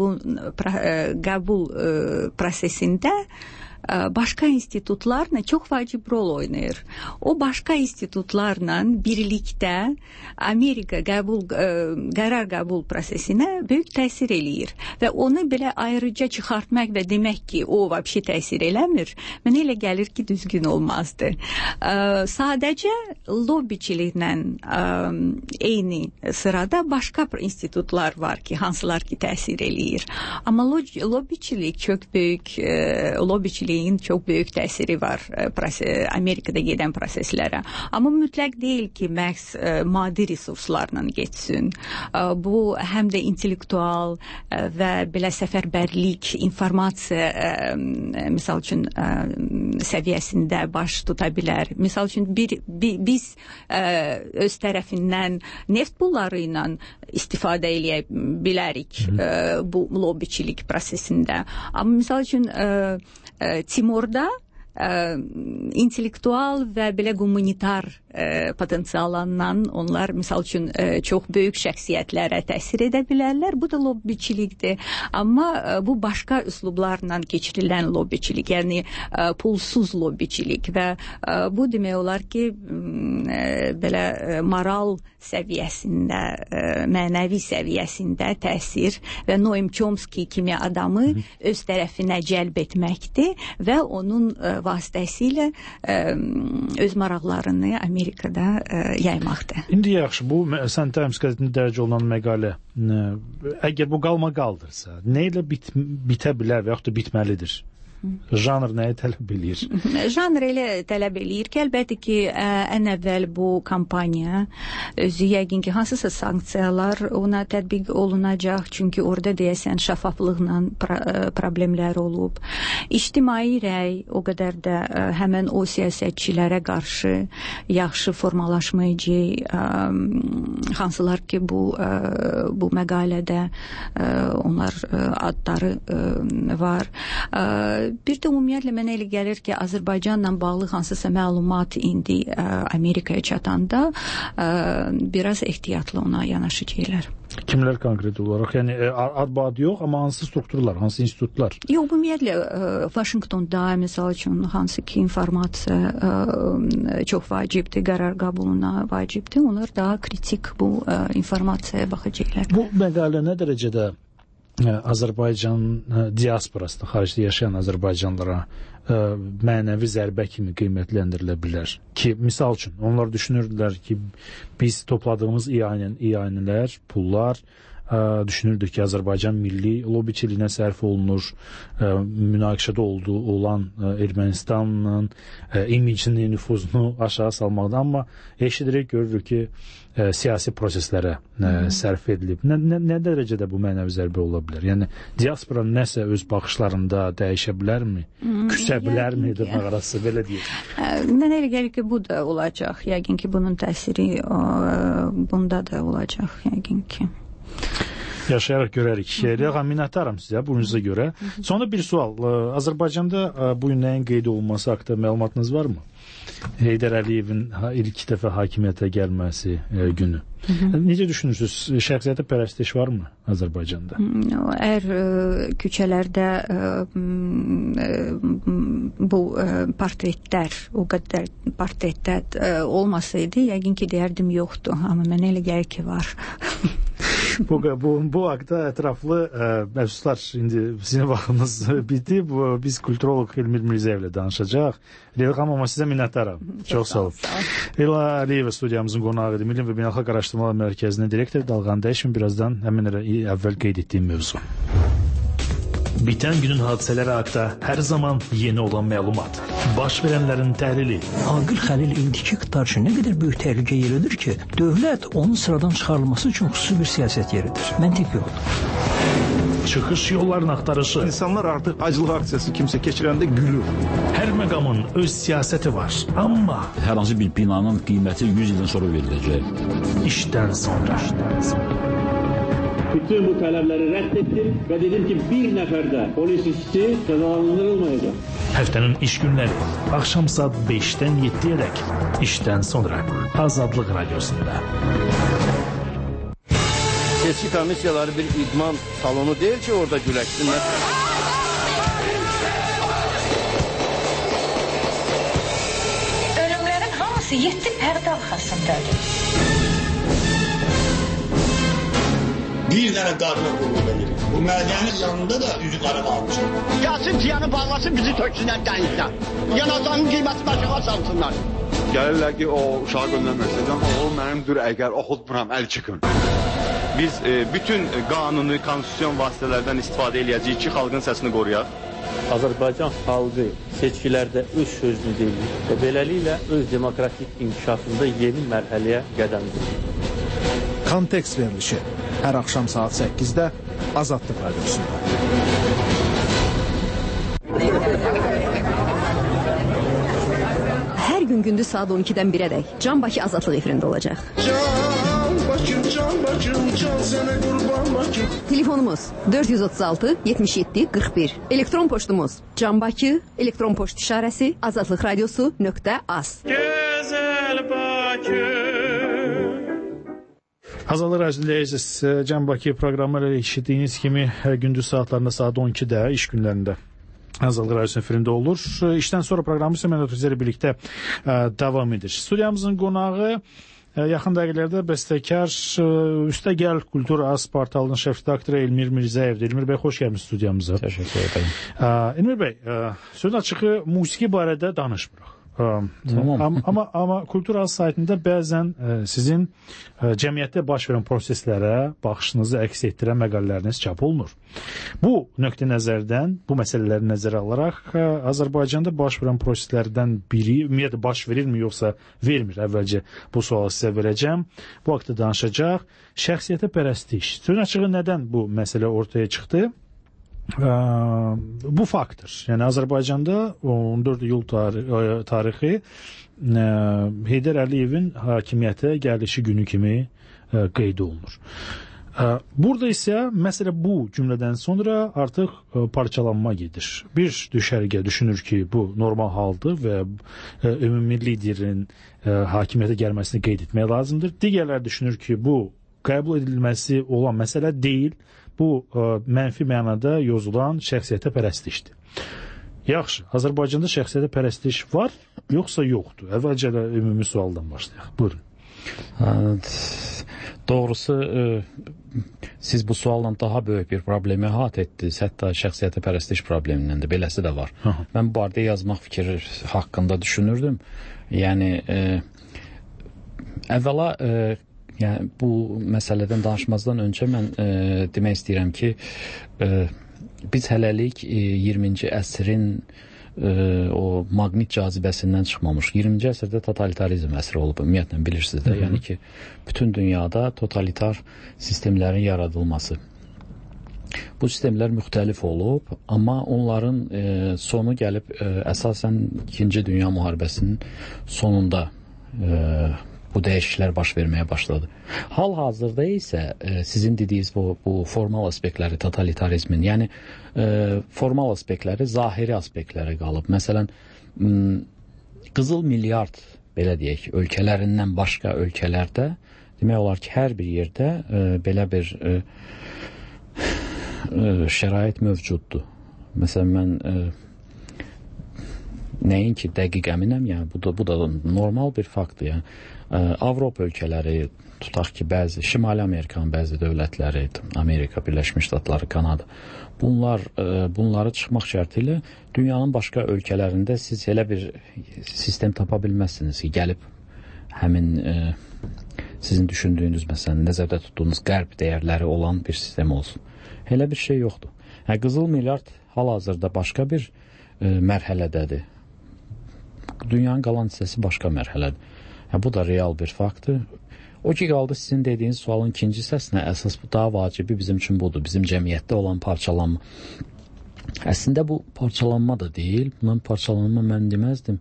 qəbul prosesində başqa institutlarla çox vacib rol oynayır. O başqa institutlarla birlikdə Amerika qərar qəbul prosesinə böyük təsir eləyir və onu belə ayrıca çıxartmaq və demək ki, o vəbşi təsir eləmir, mənə elə gəlir ki, düzgün olmazdı. Sadəcə lobbiçiliklə eyni sırada başqa institutlar var ki, hansılar ki təsir eləyir. Amma lobbiçilik çox böyük, lobbiçilik çox böyük təsiri var Amerikada gedən proseslərə. Amma mütləq deyil ki, məhz maddi resurslarla getsin. Bu, həm də intellektual və belə səfərbərlik, informasiya, misal üçün, səviyyəsində baş tuta bilər. Misal üçün, biz öz tərəfindən neft pulları ilə istifadə eləyə bilərik bu lobbiçilik prosesində. Amma misal üçün, Timorda intellektual və belə humanitar potensialandan onlar, misal üçün, çox böyük şəxsiyyətlərə təsir edə bilərlər. Bu da lobbiçilikdir. Amma bu başqa üslublarla keçirilən lobbiçilik, yəni pulsuz lobbiçilik və bu demək olar ki, belə moral səviyyəsində, mənəvi səviyyəsində təsir və Noam Chomsky kimi adamı öz tərəfinə cəlb etməkdir və onun vasitəsilə öz maraqlarını Amerikada yaymaqdır. İndi yaxşı, bu Sun Times qəzetində dərc olunan məqalə, əgər bu qalma qaldırsa, nə ilə bitə bilər və yaxud da bitməlidir? Janr nəyi tələb eləyir? Janr elə tələb eləyir ki, əlbəttə ki, ən əvvəl bu kampaniya özü yəqin ki, hansısa sanksiyalar ona tətbiq olunacaq, çünki orada deyəsən şəffaflıqla problemlər olub. İctimai rəy o qədər də həmən o siyasətçilərə qarşı yaxşı formalaşmayacaq, hansılar ki, bu məqalədə onlar adları var. Bir də ümumiyyətlə mənə elə gəlir ki, Azərbaycanla bağlı hansısa məlumat indi Amerikaya çatanda biraz ehtiyatlı ona yanaşacaqlar. Kimlər konkret olaraq? Yəni ad yox, amma hansı strukturlar, hansı institutlar? Yox, ümumiyyətlə Vaşinqtonda məsəl üçün hansı ki informasiya çox vacibdir, qərar qəbuluna vacibdir. Onlar daha kritik bu informasiyaya baxacaqlar. Bu məqalə nə dərəcədə Azərbaycan diasporasında, xaricdə yaşayan Azərbaycanlılara mənəvi zərbə kimi qiymətləndirilə bilər ki, misal üçün, onlar düşünürdülər ki, biz topladığımız ianələr, pullar düşünürdük ki, Azərbaycan milli lobbiçiliyinə sərf olunur, münaqişədə olan Ermənistanın imicini, nüfuzunu aşağı salmaqda, amma eşidirik, görürük ki, siyasi proseslərə sərf edilib. Nə dərəcədə bu mənəvi zərbə ola bilər? Yəni, diaspora nəsə öz baxışlarında dəyişə bilərmi? Küsə bilərmi? Dırnaq arası, belə deyək. Mənə elə gəlir ki, bu da olacaq. Yəqin ki, bunun təsiri bunda da olacaq, yəqin ki. Yaşayaraq görərik. Rəğam, minnətdaram sizə bununuzə görə. Sonra bir sual. Azərbaycanda bu gün nəyin qeyd olunması haqqında məlumatınız varmı? Heydər Əliyevin ilk dəfə hakimiyyətə gəlməsi günü. Necə düşünürsünüz? Şəxsiyyətə pərəstiş varmı Azərbaycanda? Əgər küçələrdə bu portretlər, o qədər portretlər olmasaydı, yəqin ki, deyərdim yoxdur. Amma mənə elə gəlir ki, var. Bu haqda ətraflı mövzular, indi sizin vaxtınız bitdi. Biz kulturolog Elmir Mirzəyevlə danışacaq. Rəğam, amma sizə minnətdaram. Çox sağ olun. Leyla Əliyeva studiyamızın qonağı idi. Milli və Beynəlxalq Araşdırmalar Mərkəzinin direktor Dalğan Dəyişim. Birazdan həmin əvvəl qeyd etdiyim mövzu. Bitən günün hadisələri haqqında hər zaman yeni olan məlumat. Baş verənlərin təhlili. Aqil Xəlil indiki iqtidar üçün nə qədər böyük təhlükə yeridir ki, dövlət onun sıradan çıxarılması üçün xüsusi bir siyasət yeridir. Məntiq yoxdur. Çıxış yollarının axtarışı. İnsanlar artıq acılıq aksiyası kimsə keçirəndə gülür. Hər məqamın öz siyasəti var. Amma hər hansı bir binanın qiyməti 100 ildən sonra veriləcək. İşdən sonra. Bütün bu tələbləri rədd etdim və dedim ki, bir nəfər də polis işçisi cəzalandırılmayacaq. Həftənin iş günləri axşam saat 5-dən 7-yədək işdən sonra Azadlıq Radiosunda. Seçki komissiyaları bir idman salonu deyil ki, orada güləşsinlər. Ölümlərin hamısı 7 pərdə arxasındadır. Bir dənə qadına qulluq edirik. Bu mədənin yanında da üzü qara qalmışdır. Gəlsin piyanı bağlasın, bizi töksünlər dənizdən. Yanacağının qiymətini aşağı salsınlar. Gəlirlər ki, o uşağı göndərmək amma o mənimdir, əgər oxutmuram, əl çıxın. Biz bütün qanuni, konstitusyon vasitələrdən istifadə eləyəcəyik ki, xalqın səsini qoruyaq. Azərbaycan xalqı seçkilərdə öz sözünü deyir və beləliklə öz demokratik inkişafında yeni mərhələyə qədəm qoyur. Kontekst verilişi hər axşam saat 8-də Azadlıq Radiosunda. Hər gün gündüz saat 12-dən 1-ədək Can Bakı Azadlıq efirində olacaq. Can Bakım, can sənə qurban Bakım. Telefonumuz 436 77 41. Elektron poçtumuz canbakı, elektron poçt işarəsi azadlıqradiosu.az. Gözəl Bakı. Azadlıq Radiosunda Can Bakı proqramı ilə eşitdiyiniz kimi gündüz saatlarında saat 12-də iş günlərində Azadlıq Radiosu efirində olur. İşdən sonra proqramı isə mən sizlərlə birlikdə davam edir. Studiyamızın qonağı yaxın dəqiqələrdə bəstəkar Üstəgəl Kultur Az portalının şəf redaktoru Elmir Mirzəyevdir. Elmir bəy, xoş gəlmisiniz studiyamıza. Təşəkkür edirəm. Elmir bəy, söz açığı musiqi barədə danışmırıq. Tamam. Amma Kultural saytında bəzən sizin cəmiyyətdə baş verən proseslərə baxışınızı əks etdirən məqalələriniz çap olunur. Bu nöqtə nəzərdən, bu məsələləri nəzərə alaraq Azərbaycanda baş verən proseslərdən biri ümumiyyətlə baş verirmi yoxsa vermir? Əvvəlcə bu sualı sizə verəcəm. Bu haqda danışacaq. Şəxsiyyətə pərəstiş. Sözün açığı nədən bu məsələ ortaya çıxdı? Bu faktdır. Yəni Azərbaycanda 14 iyul tarixi Heydər Əliyevin hakimiyyətə gəlişi günü kimi qeyd olunur. Burada isə məsələ bu cümlədən sonra artıq parçalanma gedir. Bir düşərgə düşünür ki, bu normal haldır və ümumi liderin hakimiyyətə gəlməsini qeyd etmək lazımdır. Digərlər düşünür ki, bu qəbul edilməsi olan məsələ deyil. Bu mənfi mənada yozulan şəxsiyyətə pərəstişdir. Yaxşı, Azərbaycanda şəxsiyyətə pərəstiş var, yoxsa yoxdur? Əvvəlcə də ümumi sualdan başlayaq. Buyurun. Doğrusu siz bu sualla daha böyük bir problemi əhatə etdiniz. Hətta şəxsiyyətə pərəstiş problemindən də beləsi də var. Mən bu barədə yazmaq fikri haqqında düşünürdüm. Yəni əvvəla yəni bu məsələdən danışmazdan öncə mən demək istəyirəm ki, biz hələlik 20-ci əsrin o maqnit cazibəsindən çıxmamış. 20-ci əsrdə totalitarizm əsri olub, ümumiyyətlə bilirsiniz də. Yəni ki, bütün dünyada totalitar sistemlərin yaradılması. Bu sistemlər müxtəlif olub, amma onların sonu gəlib əsasən 2-ci Dünya müharibəsinin sonunda bu dəyişikliklər baş verməyə başladı. Hal-hazırda isə sizin dediyiniz bu formal aspektləri totalitarizmin, yəni formal aspektləri zahiri aspektlərə qalıb. Məsələn, qızıl milyard, belə deyək, ölkələrindən başqa ölkələrdə demək olar ki, hər bir yerdə belə bir şərait mövcuddur. Məsələn, mən nəinki dəqiq əminəm, yəni bu da normal bir faktdır. Yəni Avropa ölkələri, tutaq ki, bəzi Şimali Amerikanın bəzi dövlətləri, Amerika, Birləşmiş Ştatları, Kanada, bunları çıxmaq şərti ilə dünyanın başqa ölkələrində siz elə bir sistem tapa bilməzsiniz ki, gəlib həmin sizin düşündüyünüz, məsələn, nəzərdə tutduğunuz qərb dəyərləri olan bir sistem olsun. Elə bir şey yoxdur. Qızıl milyard hal-hazırda başqa bir mərhələdədir. Dünyanın qalan hissəsi başqa mərhələdir. Bu da real bir faktdır. O ki qaldı sizin dediyiniz sualın ikinci hissəsinə əsas daha vacibi bizim üçün budur. Bizim cəmiyyətdə olan parçalanma. Əslində bu parçalanma da deyil. Bunun parçalanma mən deməzdim.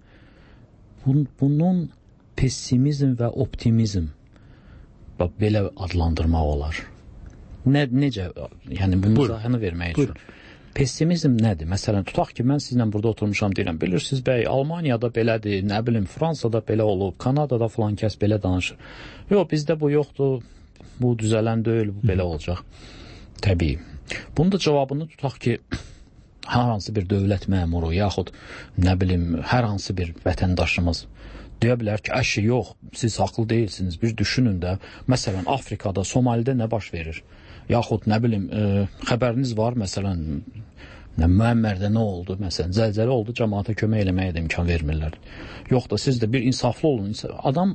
Bunun pessimizm və optimizm belə adlandırmaq olar. Necə? Yəni bunun izahını vermək üçün. Pessimizm nədir? Məsələn, tutaq ki, mən sizinlə burada oturmuşam, deyirəm, bilirsiniz, bəy, Almaniyada belədir, nə bilim, Fransada belə olub, Kanadada falan kəs belə danışır. Yox, bizdə bu yoxdur, bu düzələn deyil, bu belə olacaq. Təbii. Bunun da cavabını tutaq ki, hər hansı bir dövlət məmuru, yaxud, nə bilim, hər hansı bir vətəndaşımız deyə bilər ki, əşi, yox, siz haqlı deyilsiniz, bir düşünün də, məsələn, Afrikada, Somalidə nə baş verir? Yaxud, nə bilim, xəbəriniz var, məsələn, Müəmmərdə nə oldu, məsələn, zəlzələ oldu, cəmaata kömək eləməyə də imkan vermirlər. Yox da, siz də bir insaflı olun. Adam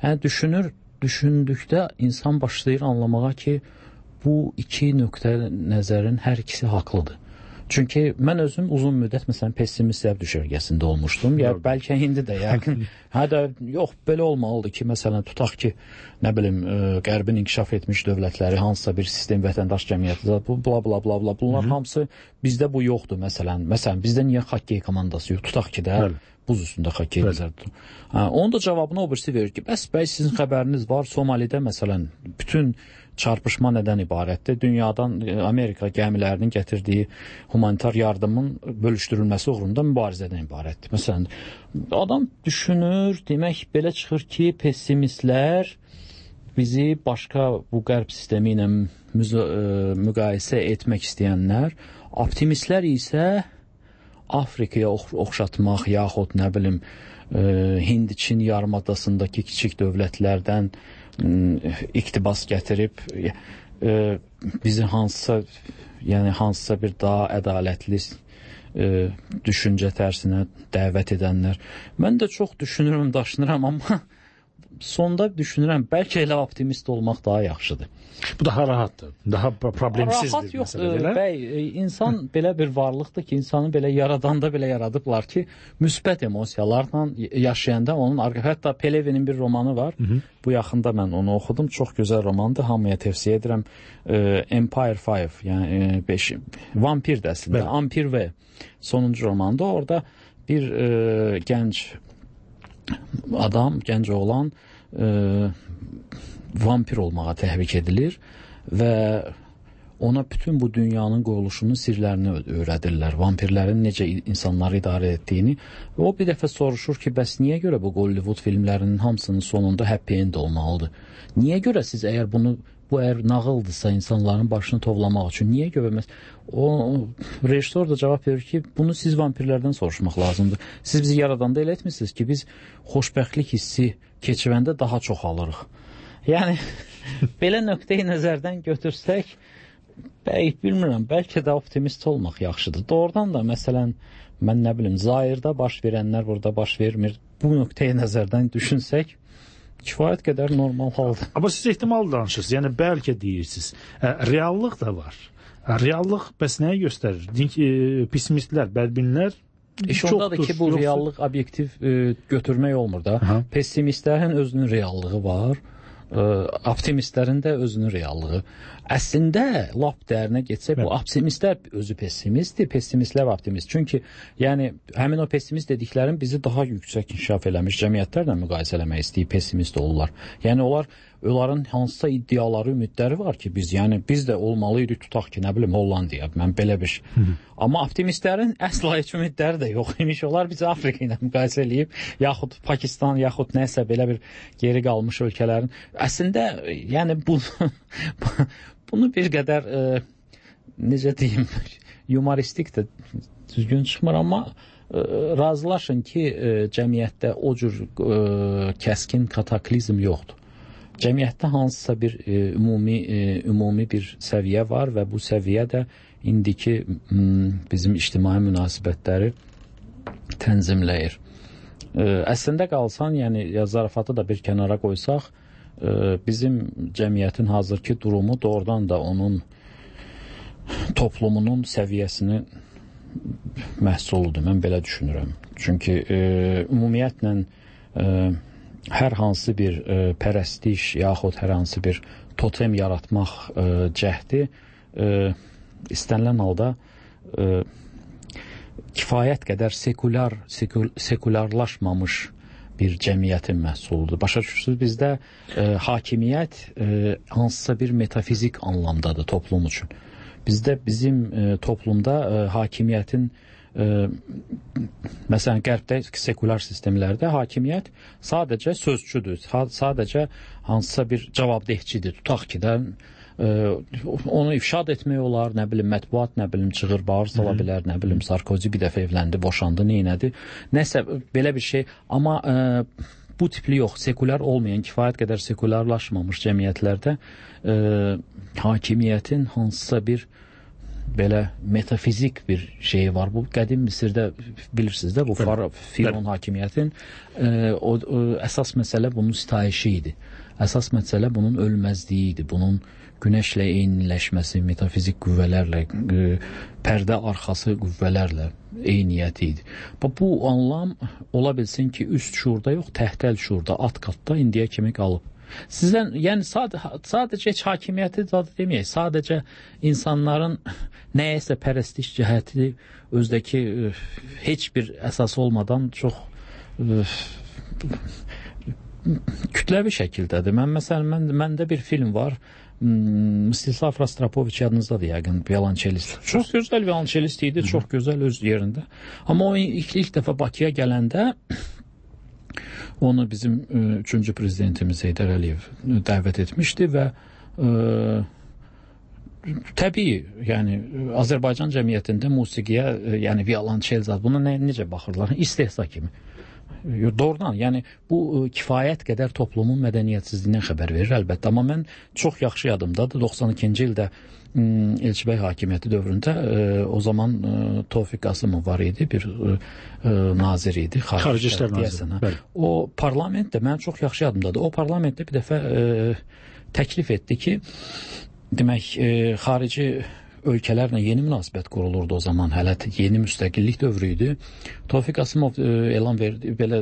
düşündükdə insan başlayır anlamağa ki, bu iki nöqtə nəzərin hər ikisi haqlıdır. Çünki mən özüm uzun müddət, məsələn, pessimist düşərgəsində olmuşdum. Ya bəlkə indi də yəqin. Yox, belə olmalıdır ki, məsələn, tutaq ki, nə bilim, qərbin inkişaf etmiş dövlətləri, hansısa bir sistem, vətəndaş cəmiyyəti, bla bla bla bla, bunlar hamısı bizdə bu yoxdur, məsələn. Məsələn, bizdə niyə xokkey komandası yox? Tutaq ki də buz üstündə xokkey bizərdir. Onun da cavabını o birisi verir ki, bəs bəy, sizin xəbəriniz var, Somalidə, məsələn, bütün çarpışma nədən ibarətdir? Dünyadan Amerika gəmilərinin gətirdiyi humanitar yardımın bölüşdürülməsi uğrunda mübarizədən ibarətdir. Məsələn, adam düşünür, demək belə çıxır ki, pessimistlər bizi başqa bu qərb sistemi ilə müqayisə etmək istəyənlər, optimistlər isə Afrikaya oxşatmaq, yaxud nə bilim, Hind-Çin yarımadasındakı kiçik dövlətlərdən iqtibas gətirib bizi hansısa bir daha ədalətli düşüncə tərsinə dəvət edənlər. Mən də çox düşünürəm, daşınıram, amma sonda düşünürəm, bəlkə elə optimist olmaq daha yaxşıdır. Bu daha rahatdır, daha problemsizdir. Rahat yoxdur, bəy, insan belə bir varlıqdır ki, insanı belə yaradanda belə yaradıblar ki, müsbət emosiyalarla yaşayanda onun hətta Pelevinin bir romanı var. Bu yaxında mən onu oxudum, çox gözəl romandır, hamıya tövsiyə edirəm. Empire 5, yəni 5 vampir də əslində, Ampir və sonuncu romanda orada bir gənc adam, gənc oğlan vampir olmağa təhvik edilir və ona bütün bu dünyanın qoyuluşunun sirlərini öyrədirlər. Vampirlərin necə insanları idarə etdiyini. Və o bir dəfə soruşur ki, bəs niyə görə bu Hollywood filmlərinin hamısının sonunda happy end olmalıdır? Niyə görə siz əgər bu əgər nağıldırsa insanların başını tovlamaq üçün niyə görə? O rejissor da cavab verir ki, bunu siz vampirlərdən soruşmaq lazımdır. Siz bizi yaradanda elə etmişsiniz ki, biz xoşbəxtlik hissi keçiləndə daha çox alırıq. Yəni, belə nöqteyi nəzərdən götürsək, bilmirəm, bəlkə də optimist olmaq yaxşıdır. Doğrudan da, məsələn, mən nə bilim, Zahirdə baş verənlər burada baş vermir. Bu nöqteyi nəzərdən düşünsək, kifayət qədər normal haldır. Amma siz ehtimal danışırsınız, yəni bəlkə deyirsiniz. Reallıq da var. Reallıq bəs nəyə göstərir? Pessimistlər, bədbinlər ondadır ki, bu reallıq obyektiv götürmək olmur da. Pessimistlərin özünün reallığı var. Optimistlərin də özünün reallığı. Əslində, lap dərinə getsək, bu optimistlər özü pessimistdir, pessimistlər optimist. Çünki, yəni, həmin o pessimist dediklərim bizi daha yüksək inkişaf eləmiş cəmiyyətlərlə müqayisə eləmək istəyib pessimist olurlar. Yəni, onların hansısa iddiaları, ümidləri var ki, biz də olmalıyıq, tutaq ki, nə bilim, Hollandiya, mən belə bir şey. Amma optimistlərin əsla heç ümidləri də yox imiş. Onlar bizi Afrika ilə müqayisə eləyib, yaxud Pakistan, yaxud nəsə belə bir geri qalmış ölkələrin. Əslində, yəni, bunu bir qədər, necə deyim, humoristik də düzgün çıxmır, amma razılaşın ki, cəmiyyətdə o cür kəskin kataklizm yoxdur. Cəmiyyətdə hansısa bir ümumi bir səviyyə var və bu səviyyə də indiki bizim ictimai münasibətləri tənzimləyir. Əslində qalsan, yəni zarafatı da bir kənara qoysaq, bizim cəmiyyətin hazırki durumu doğrudan da onun toplumunun səviyyəsini məhsuludur. Mən belə düşünürəm. Çünki ümumiyyətlə hər hansı bir pərəstiş yaxud hər hansı bir totem yaratmaq cəhdi istənilən halda kifayət qədər sekularlaşmamış bir cəmiyyətin məhsuludur. Başa düşürsünüz, bizdə hakimiyyət hansısa bir metafizik anlamdadır toplum üçün. Bizdə bizim toplumda hakimiyyətin məsələn, qərbdə sekular sistemlərdə hakimiyyət sadəcə sözçüdür, sadəcə hansısa bir cavabdehçidir. Tutaq ki də onu ifşad etmək olar, nə bilim, mətbuat, nə bilim, çığır, bağır sala bilər, nə bilim, Sarkozy bir dəfə evləndi, boşandı, neynədi, nəsə belə bir şey. Amma bu tipli yox, sekular olmayan, kifayət qədər sekularlaşmamış cəmiyyətlərdə hakimiyyətin hansısa bir belə metafizik bir şey var. Bu qədim Misirdə bilirsiniz də, bu Firon hakimiyyətin əsas məsələ bunun sitayişi idi. Əsas məsələ bunun ölməzliyi idi. Bunun günəşlə eyniləşməsi, metafizik qüvvələrlə, pərdə arxası qüvvələrlə eyniyyəti idi. Bu anlam ola bilsin ki, üst şuurda yox, təhtəl şuurda, alt qatda indiyə kimi qalıb. Sizdən, yəni sadəcə heç hakimiyyəti zadı deməyək, sadəcə insanların nəyəsə pərəstiş cəhəti özdəki heç bir əsas olmadan çox kütləvi şəkildədir. Məsələn, məndə bir film var, Mstislav Rostropoviç yadınızdadır yəqin, violonçelist. Çox gözəl violonçelist idi, çox gözəl öz yerində. Amma o ilk dəfə Bakıya gələndə onu bizim 3-cü prezidentimiz Heydər Əliyev dəvət etmişdi və təbii, yəni Azərbaycan cəmiyyətində musiqiyə, yəni violonçel zad, buna necə baxırlar? İstehza kimi. Doğrudan, yəni bu kifayət qədər toplumun mədəniyyətsizliyindən xəbər verir əlbəttə, amma mən çox yaxşı yadımdadır 92-ci ildə Elçibəy hakimiyyəti dövründə o zaman Tofiq Qasımov var idi, bir nazir idi, Xarici İşlər naziri. O parlamentdə mən çox yaxşı yadımdadır. O parlamentdə bir dəfə təklif etdi ki, demək xarici ölkələrlə yeni münasibət qurulurdu o zaman, hələ yeni müstəqillik dövrü idi. Tofiq Qasımov elan verdi, belə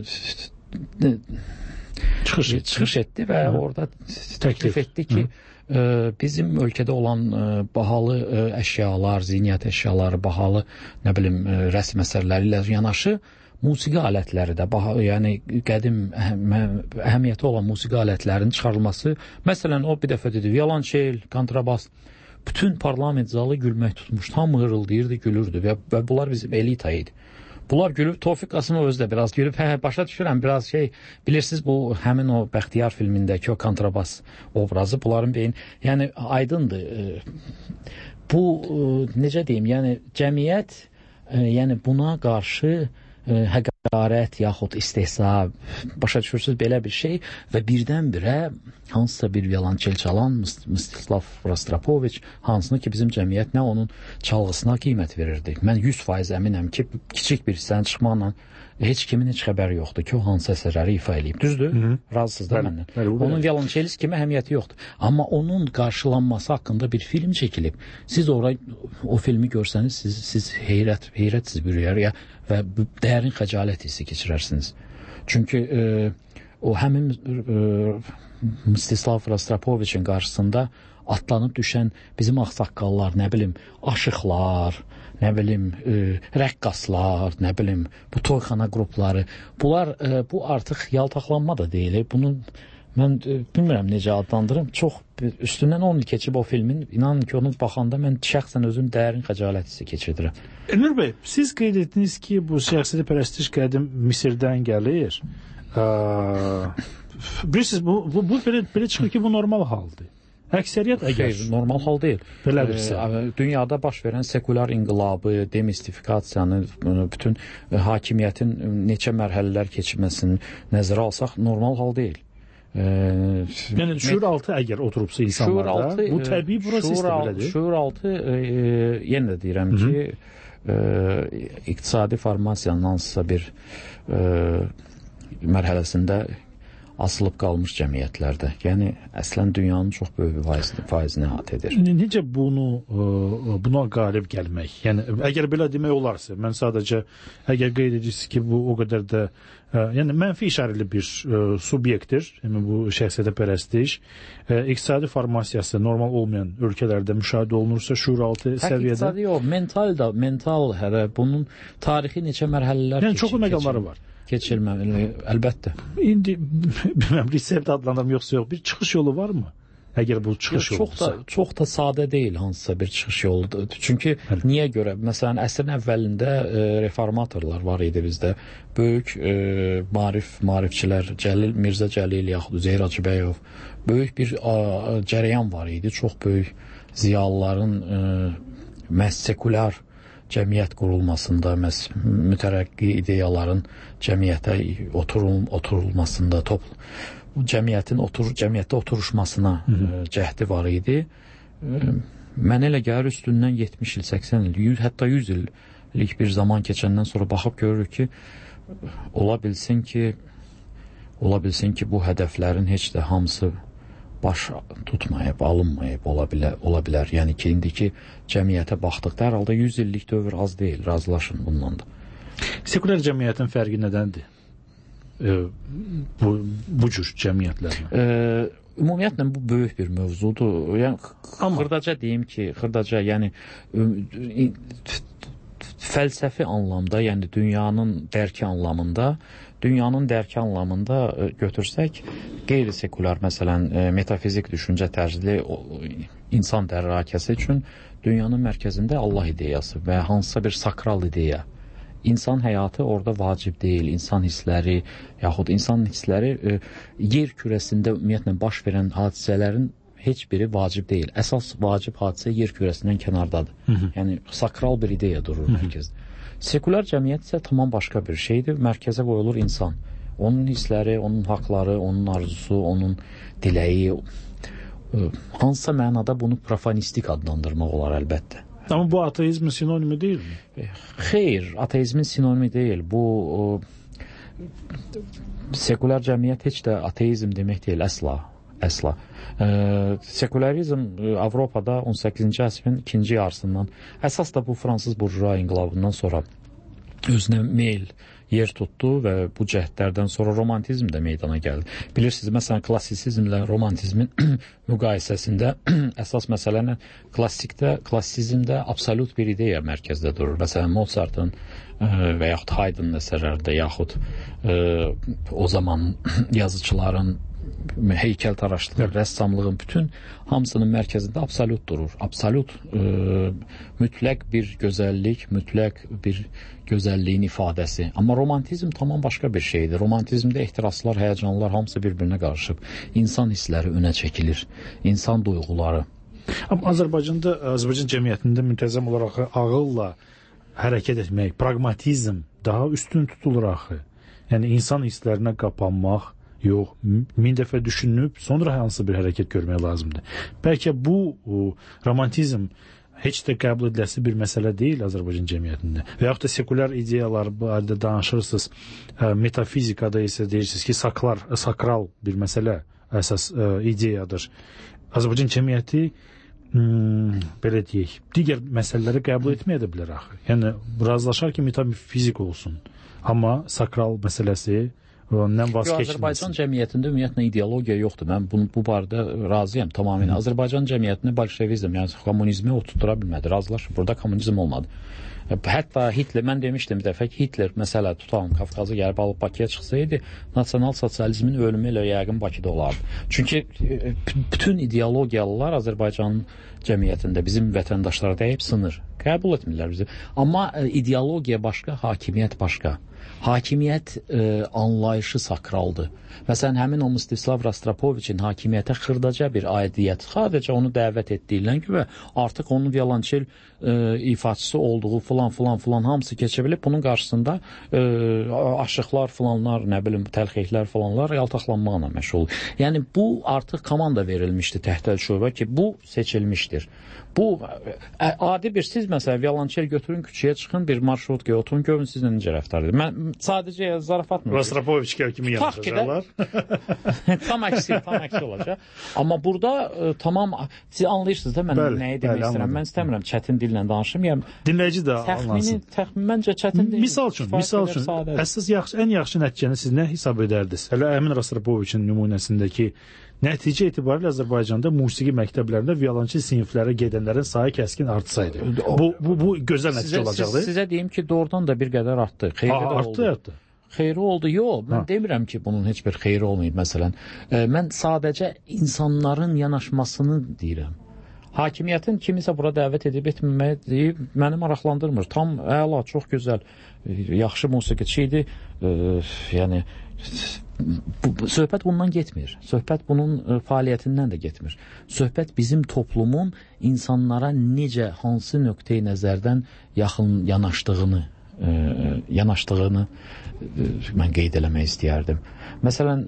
çıxış etdi və orada təklif etdi ki, bizim ölkədə olan bahalı əşyalar, zeyniyyət əşyaları, bahalı, nə bilim, rəsm əsərləri ilə yanaşı musiqi alətləri də, yəni qədim əhəmiyyəti olan musiqi alətlərinin çıxarılması, məsələn, o bir dəfə dedi, violonçel, kontrabas, bütün parlament zalı gülmək tutmuşdu, hamı hırıldayırdı, gülürdü və bunlar bizim elita idi. Bunlar gülüb, Tofiq Qasımov özü də biraz gülüb, başa düşürəm, biraz bilirsiniz, bu həmin o Bəxtiyar filmindəki o kontrabas obrazı, bunların beyin, yəni aydındır. Bu, necə deyim, yəni cəmiyyət, yəni buna qarşı həqarət yaxud istehza, başa düşürsünüz, belə bir şey və birdən-birə hansısa bir violonçel çalan Mstislav Rostropoviç, hansını ki bizim cəmiyyət nə onun çalğısına qiymət verirdi. Mən 100% əminəm ki, kiçik bir hissənin çıxmaqla heç kimin heç xəbəri yoxdur ki, o hansı əsərləri ifa eləyib. Düzdür? Razısınız da məndən. Onun violonçelist kimi əhəmiyyəti yoxdur. Amma onun qarşılanması haqqında bir film çəkilib. Siz o filmi görsəniz, siz heyrət sizi bürüyər və dərin xəcalət hissi keçirərsiniz. Çünki o həmin Mstislav Rostropoviçin qarşısında atlanıb düşən bizim ağsaqqallar, nə bilim, aşıqlar, nə bilim, rəqqaslar, nə bilim, bu toyxana qrupları, bunlar, bu artıq yaltaqlanma da deyil. Bunun, mən bilmirəm necə adlandırım, çox üstündən 10 il keçib o filmin, inanın ki, onu baxanda mən şəxsən özüm dərin xəcalət hissi keçirdirəm. Elnur bəy, siz qeyd etdiniz ki, bu siyasi pərəstiş qədim Misirdən gəlir. Bilirsiniz, bu belə çıxır ki, bu normal haldır. Əksəriyyət əgər normal hal deyil. Belədirsə, dünyada baş verən sekulyar inqilabı, demistifikasiyanı, bütün hakimiyyətin neçə mərhələlər keçirməsini nəzərə alsaq normal hal deyil. Yəni şuur-altı əgər oturubsa insanlarda, bu təbii prosesdir belədir. Şuur-altı, yenə də deyirəm ki, iqtisadi formasiyanın hansısa bir mərhələsində asılıb qalmış cəmiyyətlərdə. Yəni, əslən dünyanın çox böyük bir faizini əhatə edir. Necə buna qalib gəlmək? Yəni, əgər belə demək olarsa, mən sadəcə, əgər qeyd edirsiniz ki, bu o qədər də yəni, mənfi işarəli bir subyektdir, yəni bu şəxsiyyətə pərəstiş, iqtisadi formasiyası normal olmayan ölkələrdə müşahidə olunursa, şuur-altı səviyyədə... İqtisadi yox, mental hələ, bunun tarixi neçə mərhələlər yəni, çoxlu məqamları var. Keçirməli, əlbəttə. İndi, bilməm, resept adlanırım yoxsa yox, bir çıxış yolu varmı? Əgər bu çıxış yolu olsa. Çox da sadə deyil hansısa bir çıxış yoludur. Çünki niyə görə? Məsələn, əsrin əvvəlində reformatorlar var idi bizdə. Böyük maarifçilər, Mirzə Cəlil yaxud Üzeyir Hacıbəyov, böyük bir cərəyan var idi. Çox böyük ziyalıların məhz sekulyar cəmiyyət qurulmasında, mütərəqqi ideyaların cəmiyyətə oturulmasında, cəmiyyətdə oturuşmasına cəhdi var idi. Mən elə gəlir üstündən 70 il, 80 il, hətta 100 illik bir zaman keçəndən sonra baxıb görürük ki, ola bilsin ki, bu hədəflərin heç də hamısı baş tutmayıb, alınmayıb ola bilər. Yəni ki, indiki cəmiyyətə baxdıqda hər halda 100 illik dövr az deyil, razılaşın bundan da. Sekulyar cəmiyyətin fərqi nədəndir? Bu cür cəmiyyətlərlə? Ümumiyyətlə, bu böyük bir mövzudur. Yəni, xırdaca deyim ki, yəni, fəlsəfi anlamda, yəni dünyanın dərki anlamında götürsək, qeyri-sekulyar, məsələn, metafizik düşüncə tərzli insan dərrakəsi üçün dünyanın mərkəzində Allah ideyası və hansısa bir sakral ideya. İnsan həyatı orada vacib deyil, insan hissləri, yaxud insan hissləri yer kürəsində ümumiyyətlə baş verən hadisələrin heç biri vacib deyil. Əsas vacib hadisə yer kürəsindən kənardadır. Yəni, sakral bir ideya durur mərkəzdə. Sekulyar cəmiyyət isə tamam başqa bir şeydir. Mərkəzə qoyulur insan. Onun hissləri, onun haqları, onun arzusu, onun diləyi, hansısa mənada bunu profanistik adlandırmaq olar əlbəttə. Amma bu ateizmin sinonimi deyilmi? Xeyr, ateizmin sinonimi deyil. Bu sekulyar cəmiyyət heç də ateizm demək deyil, əsla. Sekularizm Avropada 18-ci əsrin ikinci yarısından, əsas da bu Fransız burjua inqilabından sonra özünə meyl yer tutdu və bu cəhdlərdən sonra romantizm də meydana gəldi. Bilirsiniz, məsələn, klassisizmlə romantizmin müqayisəsində əsas məsələni klassizmdə absolut bir ideya mərkəzdə durur. Məsələn, Mozartın və yaxud Haydnın əsərlərində, yaxud o zaman yazıçıların heykəltaraşlıq, rəssamlığın bütün hamısının mərkəzində absolut durur. Absolut mütləq bir gözəllik, mütləq bir gözəlliyin ifadəsi. Amma romantizm tamam başqa bir şeydir. Romantizmdə ehtiraslar, həyəcanlar hamısı bir-birinə qarışıb. İnsan hissləri önə çəkilir. İnsan duyğuları. Amma Azərbaycan cəmiyyətində müntəzəm olaraq ağılla hərəkət etmək, pragmatizm daha üstün tutulur axı. Yəni insan hisslərinə qapanmaq yox, min dəfə düşünüb, sonra hansı bir hərəkət görmək lazımdır. Bəlkə bu romantizm heç də qəbul ediləsi bir məsələ deyil Azərbaycan cəmiyyətində. Və yaxud da sekulyar ideyalar barədə danışırsınız, metafizikada isə deyirsiniz ki, sakral bir məsələ əsas ideyadır. Azərbaycan cəmiyyəti belə deyək, digər məsələləri qəbul etməyə də bilər axı. Yəni, razılaşar ki, metafizik olsun. Amma sakral məsələsi Azərbaycan cəmiyyətində ümumiyyətlə ideologiya yoxdur. Mən bu barədə razıyam tamamilə. Azərbaycan cəmiyyətini bolşevizm, yəni kommunizmi oturtdura bilmədi. Razılaşın, burada kommunizm olmadı. Hətta Hitler, mən demişdim bir dəfə ki, Hitler məsələ tutalım, Qafqazı gəlib alıb Bakıya çıxsaydı, nasional sosializmin ölümü ilə yəqin Bakıda olardı. Çünki bütün ideologiyalılar Azərbaycan cəmiyyətində bizim vətəndaşlara dəyib sınır. Qəbul etmirlər bizi. Amma ideologiya başqa, hakimiyyət başqa. Hakimiyyət anlayışı sakraldır. Məsələn, həmin o Mstislav Rastropoviçin hakimiyyətə xırdaca bir aidiyyət, sadəcə onu dəvət etdiyilən ki, və artıq onun violonçel ifaçısı olduğu filan hamısı keçə bilib, bunun qarşısında aşıqlar filanlar, nə bilim, təlxeyhlər filanlar yaltaqlanmaqla məşğul olur. Yəni, bu artıq komanda verilmişdi təhtəl şöbə ki, bu seçilmişdir. Bu, adi bir, siz məsələn, violonçel götürün, küçəyə çıxın, bir marşrutkaya oturun, görün sizlə necə rəftar edir. Mən sadəcə zarafat mı? Rastropoviç kimi yanaşacaqlar. Tam əksi olacaq. Amma burada tamam, siz anlayırsınız da mən nəyi demək istəyirəm. Mən istəmirəm çətin dillə danışım. Dinləyici də anlansın. Məncə çətin deyil. Misal üçün, əsas ən yaxşı nəticəni siz nə hesab edərdiniz? Hələ Əmin Rastropoviçin nümunəsindəki nəticə etibarilə Azərbaycanda musiqi məktəblərində violonçel siniflərə gedənlərin sayı kəskin artsaydı. Bu gözəl nəticə olacaqdı. Sizə deyim ki, doğrudan da bir qədər artdı. Artdı. Xeyri oldu. Yox, mən demirəm ki, bunun heç bir xeyri olmayıb məsələn. Mən sadəcə insanların yanaşmasını deyirəm. Hakimiyyətin kimisə bura dəvət edib etməməyə deyib, məni maraqlandırmır. Tam əla, çox gözəl, yaxşı musiqiçi idi. Yəni söhbət bundan getmir. Söhbət bunun fəaliyyətindən də getmir. Söhbət bizim toplumun insanlara necə, hansı nöqteyi nəzərdən yaxın yanaşdığını mən qeyd eləmək istəyərdim. Məsələn,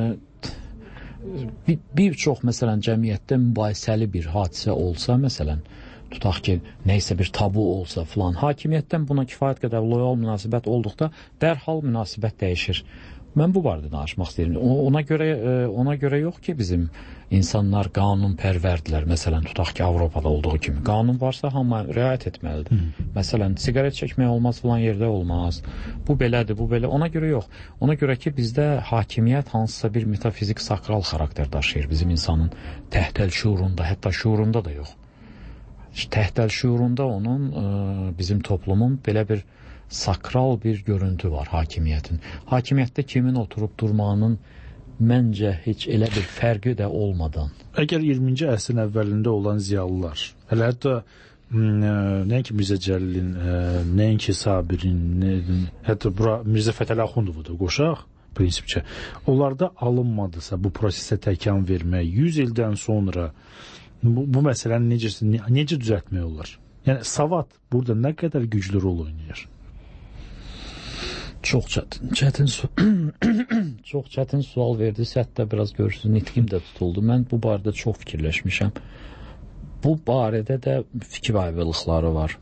bir çox məsələn cəmiyyətdə mübahisəli bir hadisə olsa, məsələn, tutaq ki, nəysə bir tabu olsa filan, hakimiyyətdən buna kifayət qədər loyal münasibət olduqda dərhal münasibət dəyişir. Mən bu barədə danışmaq istəyirəm. Ona görə yox ki, bizim insanlar qanunpərvərdirlər. Məsələn, tutaq ki, Avropada olduğu kimi. Qanun varsa, hamı riayət etməlidir. Məsələn, siqaret çəkmək olmaz, filan yerdə olmaz. Bu belədir, bu belə. Ona görə yox. Ona görə ki, bizdə hakimiyyət hansısa bir metafizik, sakral xarakter daşıyır. Bizim insanın təhtəl şuurunda, hətta şuurunda da yox. Təhtəl şuurunda onun, bizim toplumun belə bir sakral bir görüntü var hakimiyyətin. Hakimiyyətdə kimin oturub durmağının məncə heç elə bir fərqi də olmadan. Əgər 20-ci əsrin əvvəlində olan ziyalılar, hətta nəinki Mirzə Cəlilin, nəinki Sabirin, hətta Mirzə Fətəli Axundovu da qoşaq prinsipcə, onlarda alınmadısa bu prosesə təkan vermək 100 ildən sonra bu məsələni necə düzəltmək olar? Yəni, savad burada nə qədər güclü rol oynayır? Çox çətin çox çətin sual verdiniz. Hətta biraz görürsünüz, nitqim də tutuldu. Mən bu barədə çox fikirləşmişəm. Bu barədə də fikir ayrılıqları var.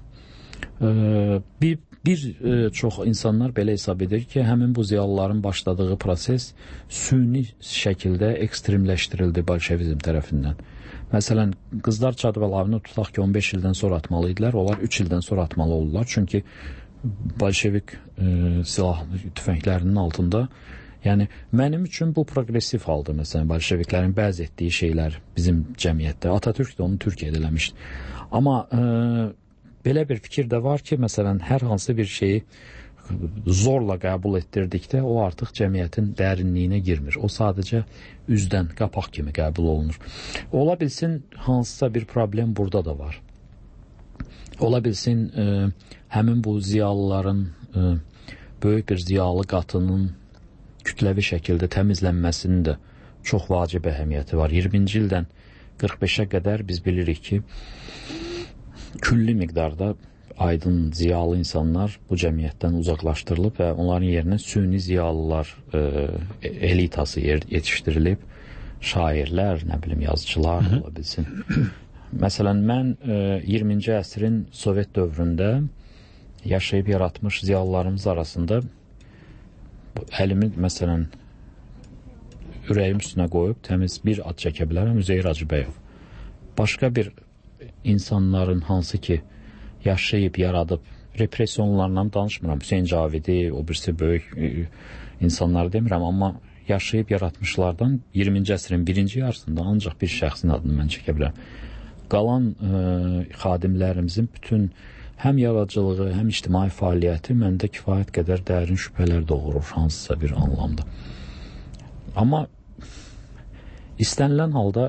Bir çox insanlar belə hesab edir ki, həmin bu ziyalıların başladığı proses süni şəkildə ekstremləşdirildi bolşevizm tərəfindən. Məsələn, qızlar çadırlarını tutaq ki, 15 ildən sonra atmalı idilər, onlar 3 ildən sonra atmalı oldular. Çünki bolşevik silahlı tüfənglərinin altında, yəni mənim üçün bu progresiv haldır. Məsələn, bolşeviklərin bəzi etdiyi şeylər bizim cəmiyyətdə, Atatürk də onu Türkiyədə eləmişdi. Amma belə bir fikir də var ki, məsələn, hər hansı bir şeyi zorla qəbul etdirdikdə o artıq cəmiyyətin dərinliyinə girmir. O sadəcə üzdən, qapaq kimi qəbul olunur. Ola bilsin, hansısa bir problem burada da var. Ola bilsin, həmin bu ziyalıların, böyük bir ziyalı qatının kütləvi şəkildə təmizlənməsinin də çox vacib əhəmiyyəti var. 20-ci ildən 45-ə qədər biz bilirik ki, külli miqdarda aydın ziyalı insanlar bu cəmiyyətdən uzaqlaşdırılıb və onların yerinə süni ziyalılar elitası yetişdirilib, şairlər, nə bilim, yazıcılar ola bilsin. Məsələn, mən 20-ci əsrin Sovet dövründə yaşayıb yaratmış ziyalılarımız arasında əlimi, məsələn, ürəyim üstünə qoyub təmiz bir ad çəkə bilərəm, Üzeyir Hacıbəyov. Başqa bir insanların hansı ki yaşayıb, yaradıb, repressiyonlarından danışmıram. Hüseyin Cavidi, o birisi böyük insanları demirəm, amma yaşayıb yaratmışlardan 20-ci əsrin birinci yarısında ancaq bir şəxsin adını mən çəkə bilərəm. Qalan xadimlərimizin bütün həm yaradıcılığı, həm ictimai fəaliyyəti məndə kifayət qədər dərin şübhələr doğurur hansısa bir anlamda. Amma istənilən halda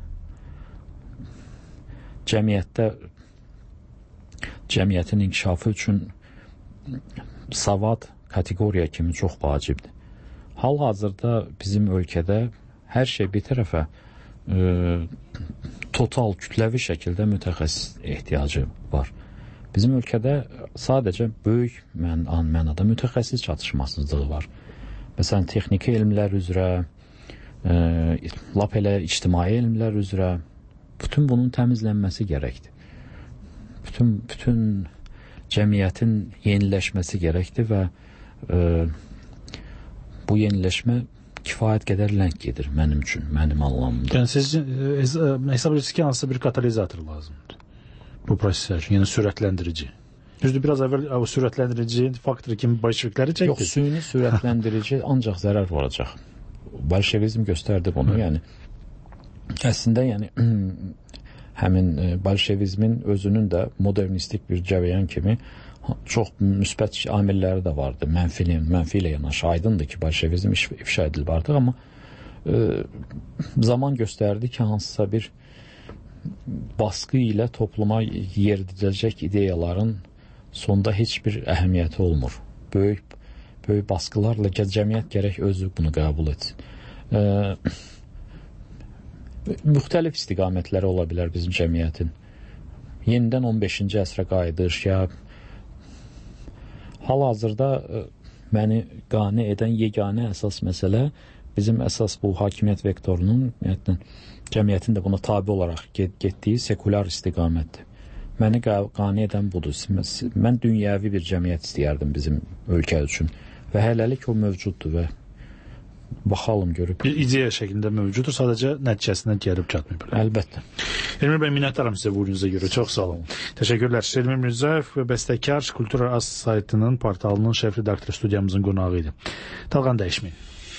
cəmiyyətin inkişafı üçün savad kateqoriya kimi çox vacibdir. Hal-hazırda bizim ölkədə hər şey bir tərəfə total, kütləvi şəkildə mütəxəssis ehtiyacı var. Bizim ölkədə sadəcə böyük mənada mütəxəssis çatışmasızlığı var. Məsələn, texniki elmlər üzrə, lap elə ictimai elmlər üzrə bütün bunun təmizlənməsi gərəkdir. Bütün cəmiyyətin yeniləşməsi gərəkdir və bu yeniləşmə kifayət qədər ləng gedir mənim üçün, mənim anlamımda. Yəni siz hesab edirsiniz ki, hansısa bir katalizator lazımdır bu proseslər üçün, yəni sürətləndirici. Düzdür, biraz əvvəl o sürətləndirici faktoru kimi bolşevikləri çəkdir. Yox, süni sürətləndirici ancaq zərər vuracaq. Bolşevizm göstərdi bunu, yəni. Əslində, yəni, həmin bolşevizmin özünün də modernistik bir cərəyan kimi çox müsbət amilləri də vardı. Mənfi ilə yanaşı aydındır ki, bolşevizm ifşa edilib artıq, amma zaman göstərdi ki, hansısa bir baskı ilə topluma yeridiləcək ideyaların sonda heç bir əhəmiyyəti olmur. Böyük baskılarla cəmiyyət gərək özü bunu qəbul etsin. Müxtəlif istiqamətləri ola bilər bizim cəmiyyətin. Yenidən 15-ci əsrə qayıdış, ya hal-hazırda məni qane edən yeganə əsas məsələ bizim əsas bu hakimiyyət vektorunun, cəmiyyətin də buna tabi olaraq getdiyi sekulyar istiqamətdir. Məni qane edən budur. Mən dünyəvi bir cəmiyyət istəyərdim bizim ölkə üçün və hələlik o mövcuddur və baxalım görüb. Bir ideya şəklində mövcuddur, sadəcə nəticəsindən gəlib çatmıyor. Əlbəttə. Elmir bəy, minnətdaram sizə bu uğurunuza görə. Çox sağ olun. Təşəkkürlər. Elmir Mirzəyev, bəstəkar, Kultura Az saytının, portalının şəf redaktoru studiyamızın qonağı idi. Talğan dəyişməyin.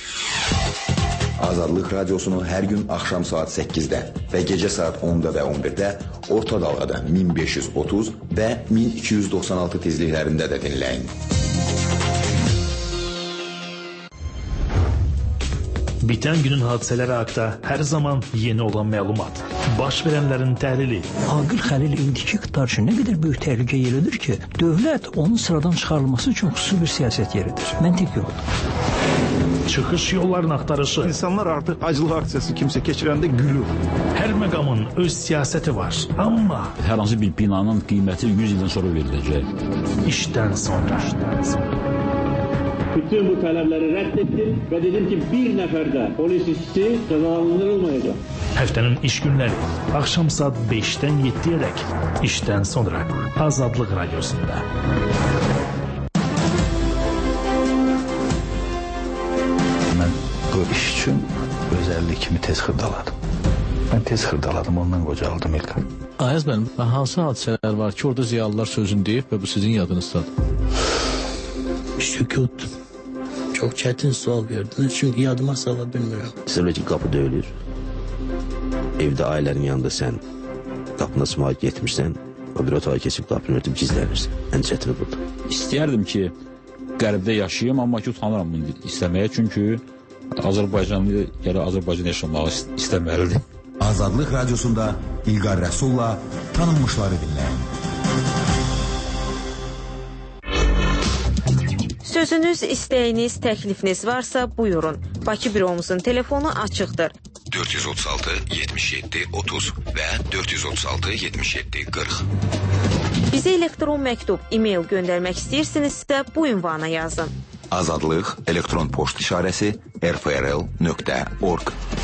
Azadlıq Radiosunu hər gün axşam saat 8-də və gecə saat 10-da və 11-də orta dalğada 1530 və 1296 tezliklərində də dinləyin. Bitən günün hadisələri haqqında hər zaman yeni olan məlumat. Baş verənlərin təhlili. Aqil Xəlil indiki iqtidar üçün nə qədər böyük təhlükə yeridir ki, dövlət onun sıradan çıxarılması üçün xüsusi bir siyasət yeridir. Məntiq yoldur. Çıxış yollarının axtarışı. İnsanlar artıq aclıq aksiyası kimsə keçirəndə gülür. Hər məqamın öz siyasəti var, amma hər hansı bir binanın qiyməti 100 ildən sonra veriləcək. İşdən sonra. Bütün bu tələbləri rədd etdim və dedim ki, bir nəfər də polis işçisi cəzalandırılmayacaq. Həftənin iş günləri axşam saat 5-dən 7-yədək işdən sonra Azadlıq Radiosunda. Mən bu iş üçün özəllik kimi tez xırdaladım. Mən tez xırdaladım, ondan qocaldım İlqar. Ayaz mənim, hansı hadisələr var ki, orada ziyalılar sözünü deyib və bu sizin yadınızdadır? Sükut. Çok çetin sual verdiniz çünkü yadıma sala bilmiyorum. Mesela ki kapı döyülür. Evdə ailənin yanında sən qapına sımağa getmirsən, o bir otağa keçib qapını örtüb gizlənirsən. Ən çətini budur. İstəyərdim ki, qərbdə yaşayayım, amma ki utanıram bunu istəməyə, çünki Azərbaycanlı gələ Azərbaycan yaşamağı istəməlidir. Azadlıq Radiosunda İlqar Rəsulla tanınmışları dinləyin. Sözünüz, istəyiniz, təklifiniz varsa buyurun. Bakı büromuzun telefonu açıqdır. 436 77 30 və 436 77 40. Bizə elektron məktub, e-mail göndərmək istəyirsinizsə bu ünvana yazın. Azadlıq elektron poçt işarəsi rfrl.org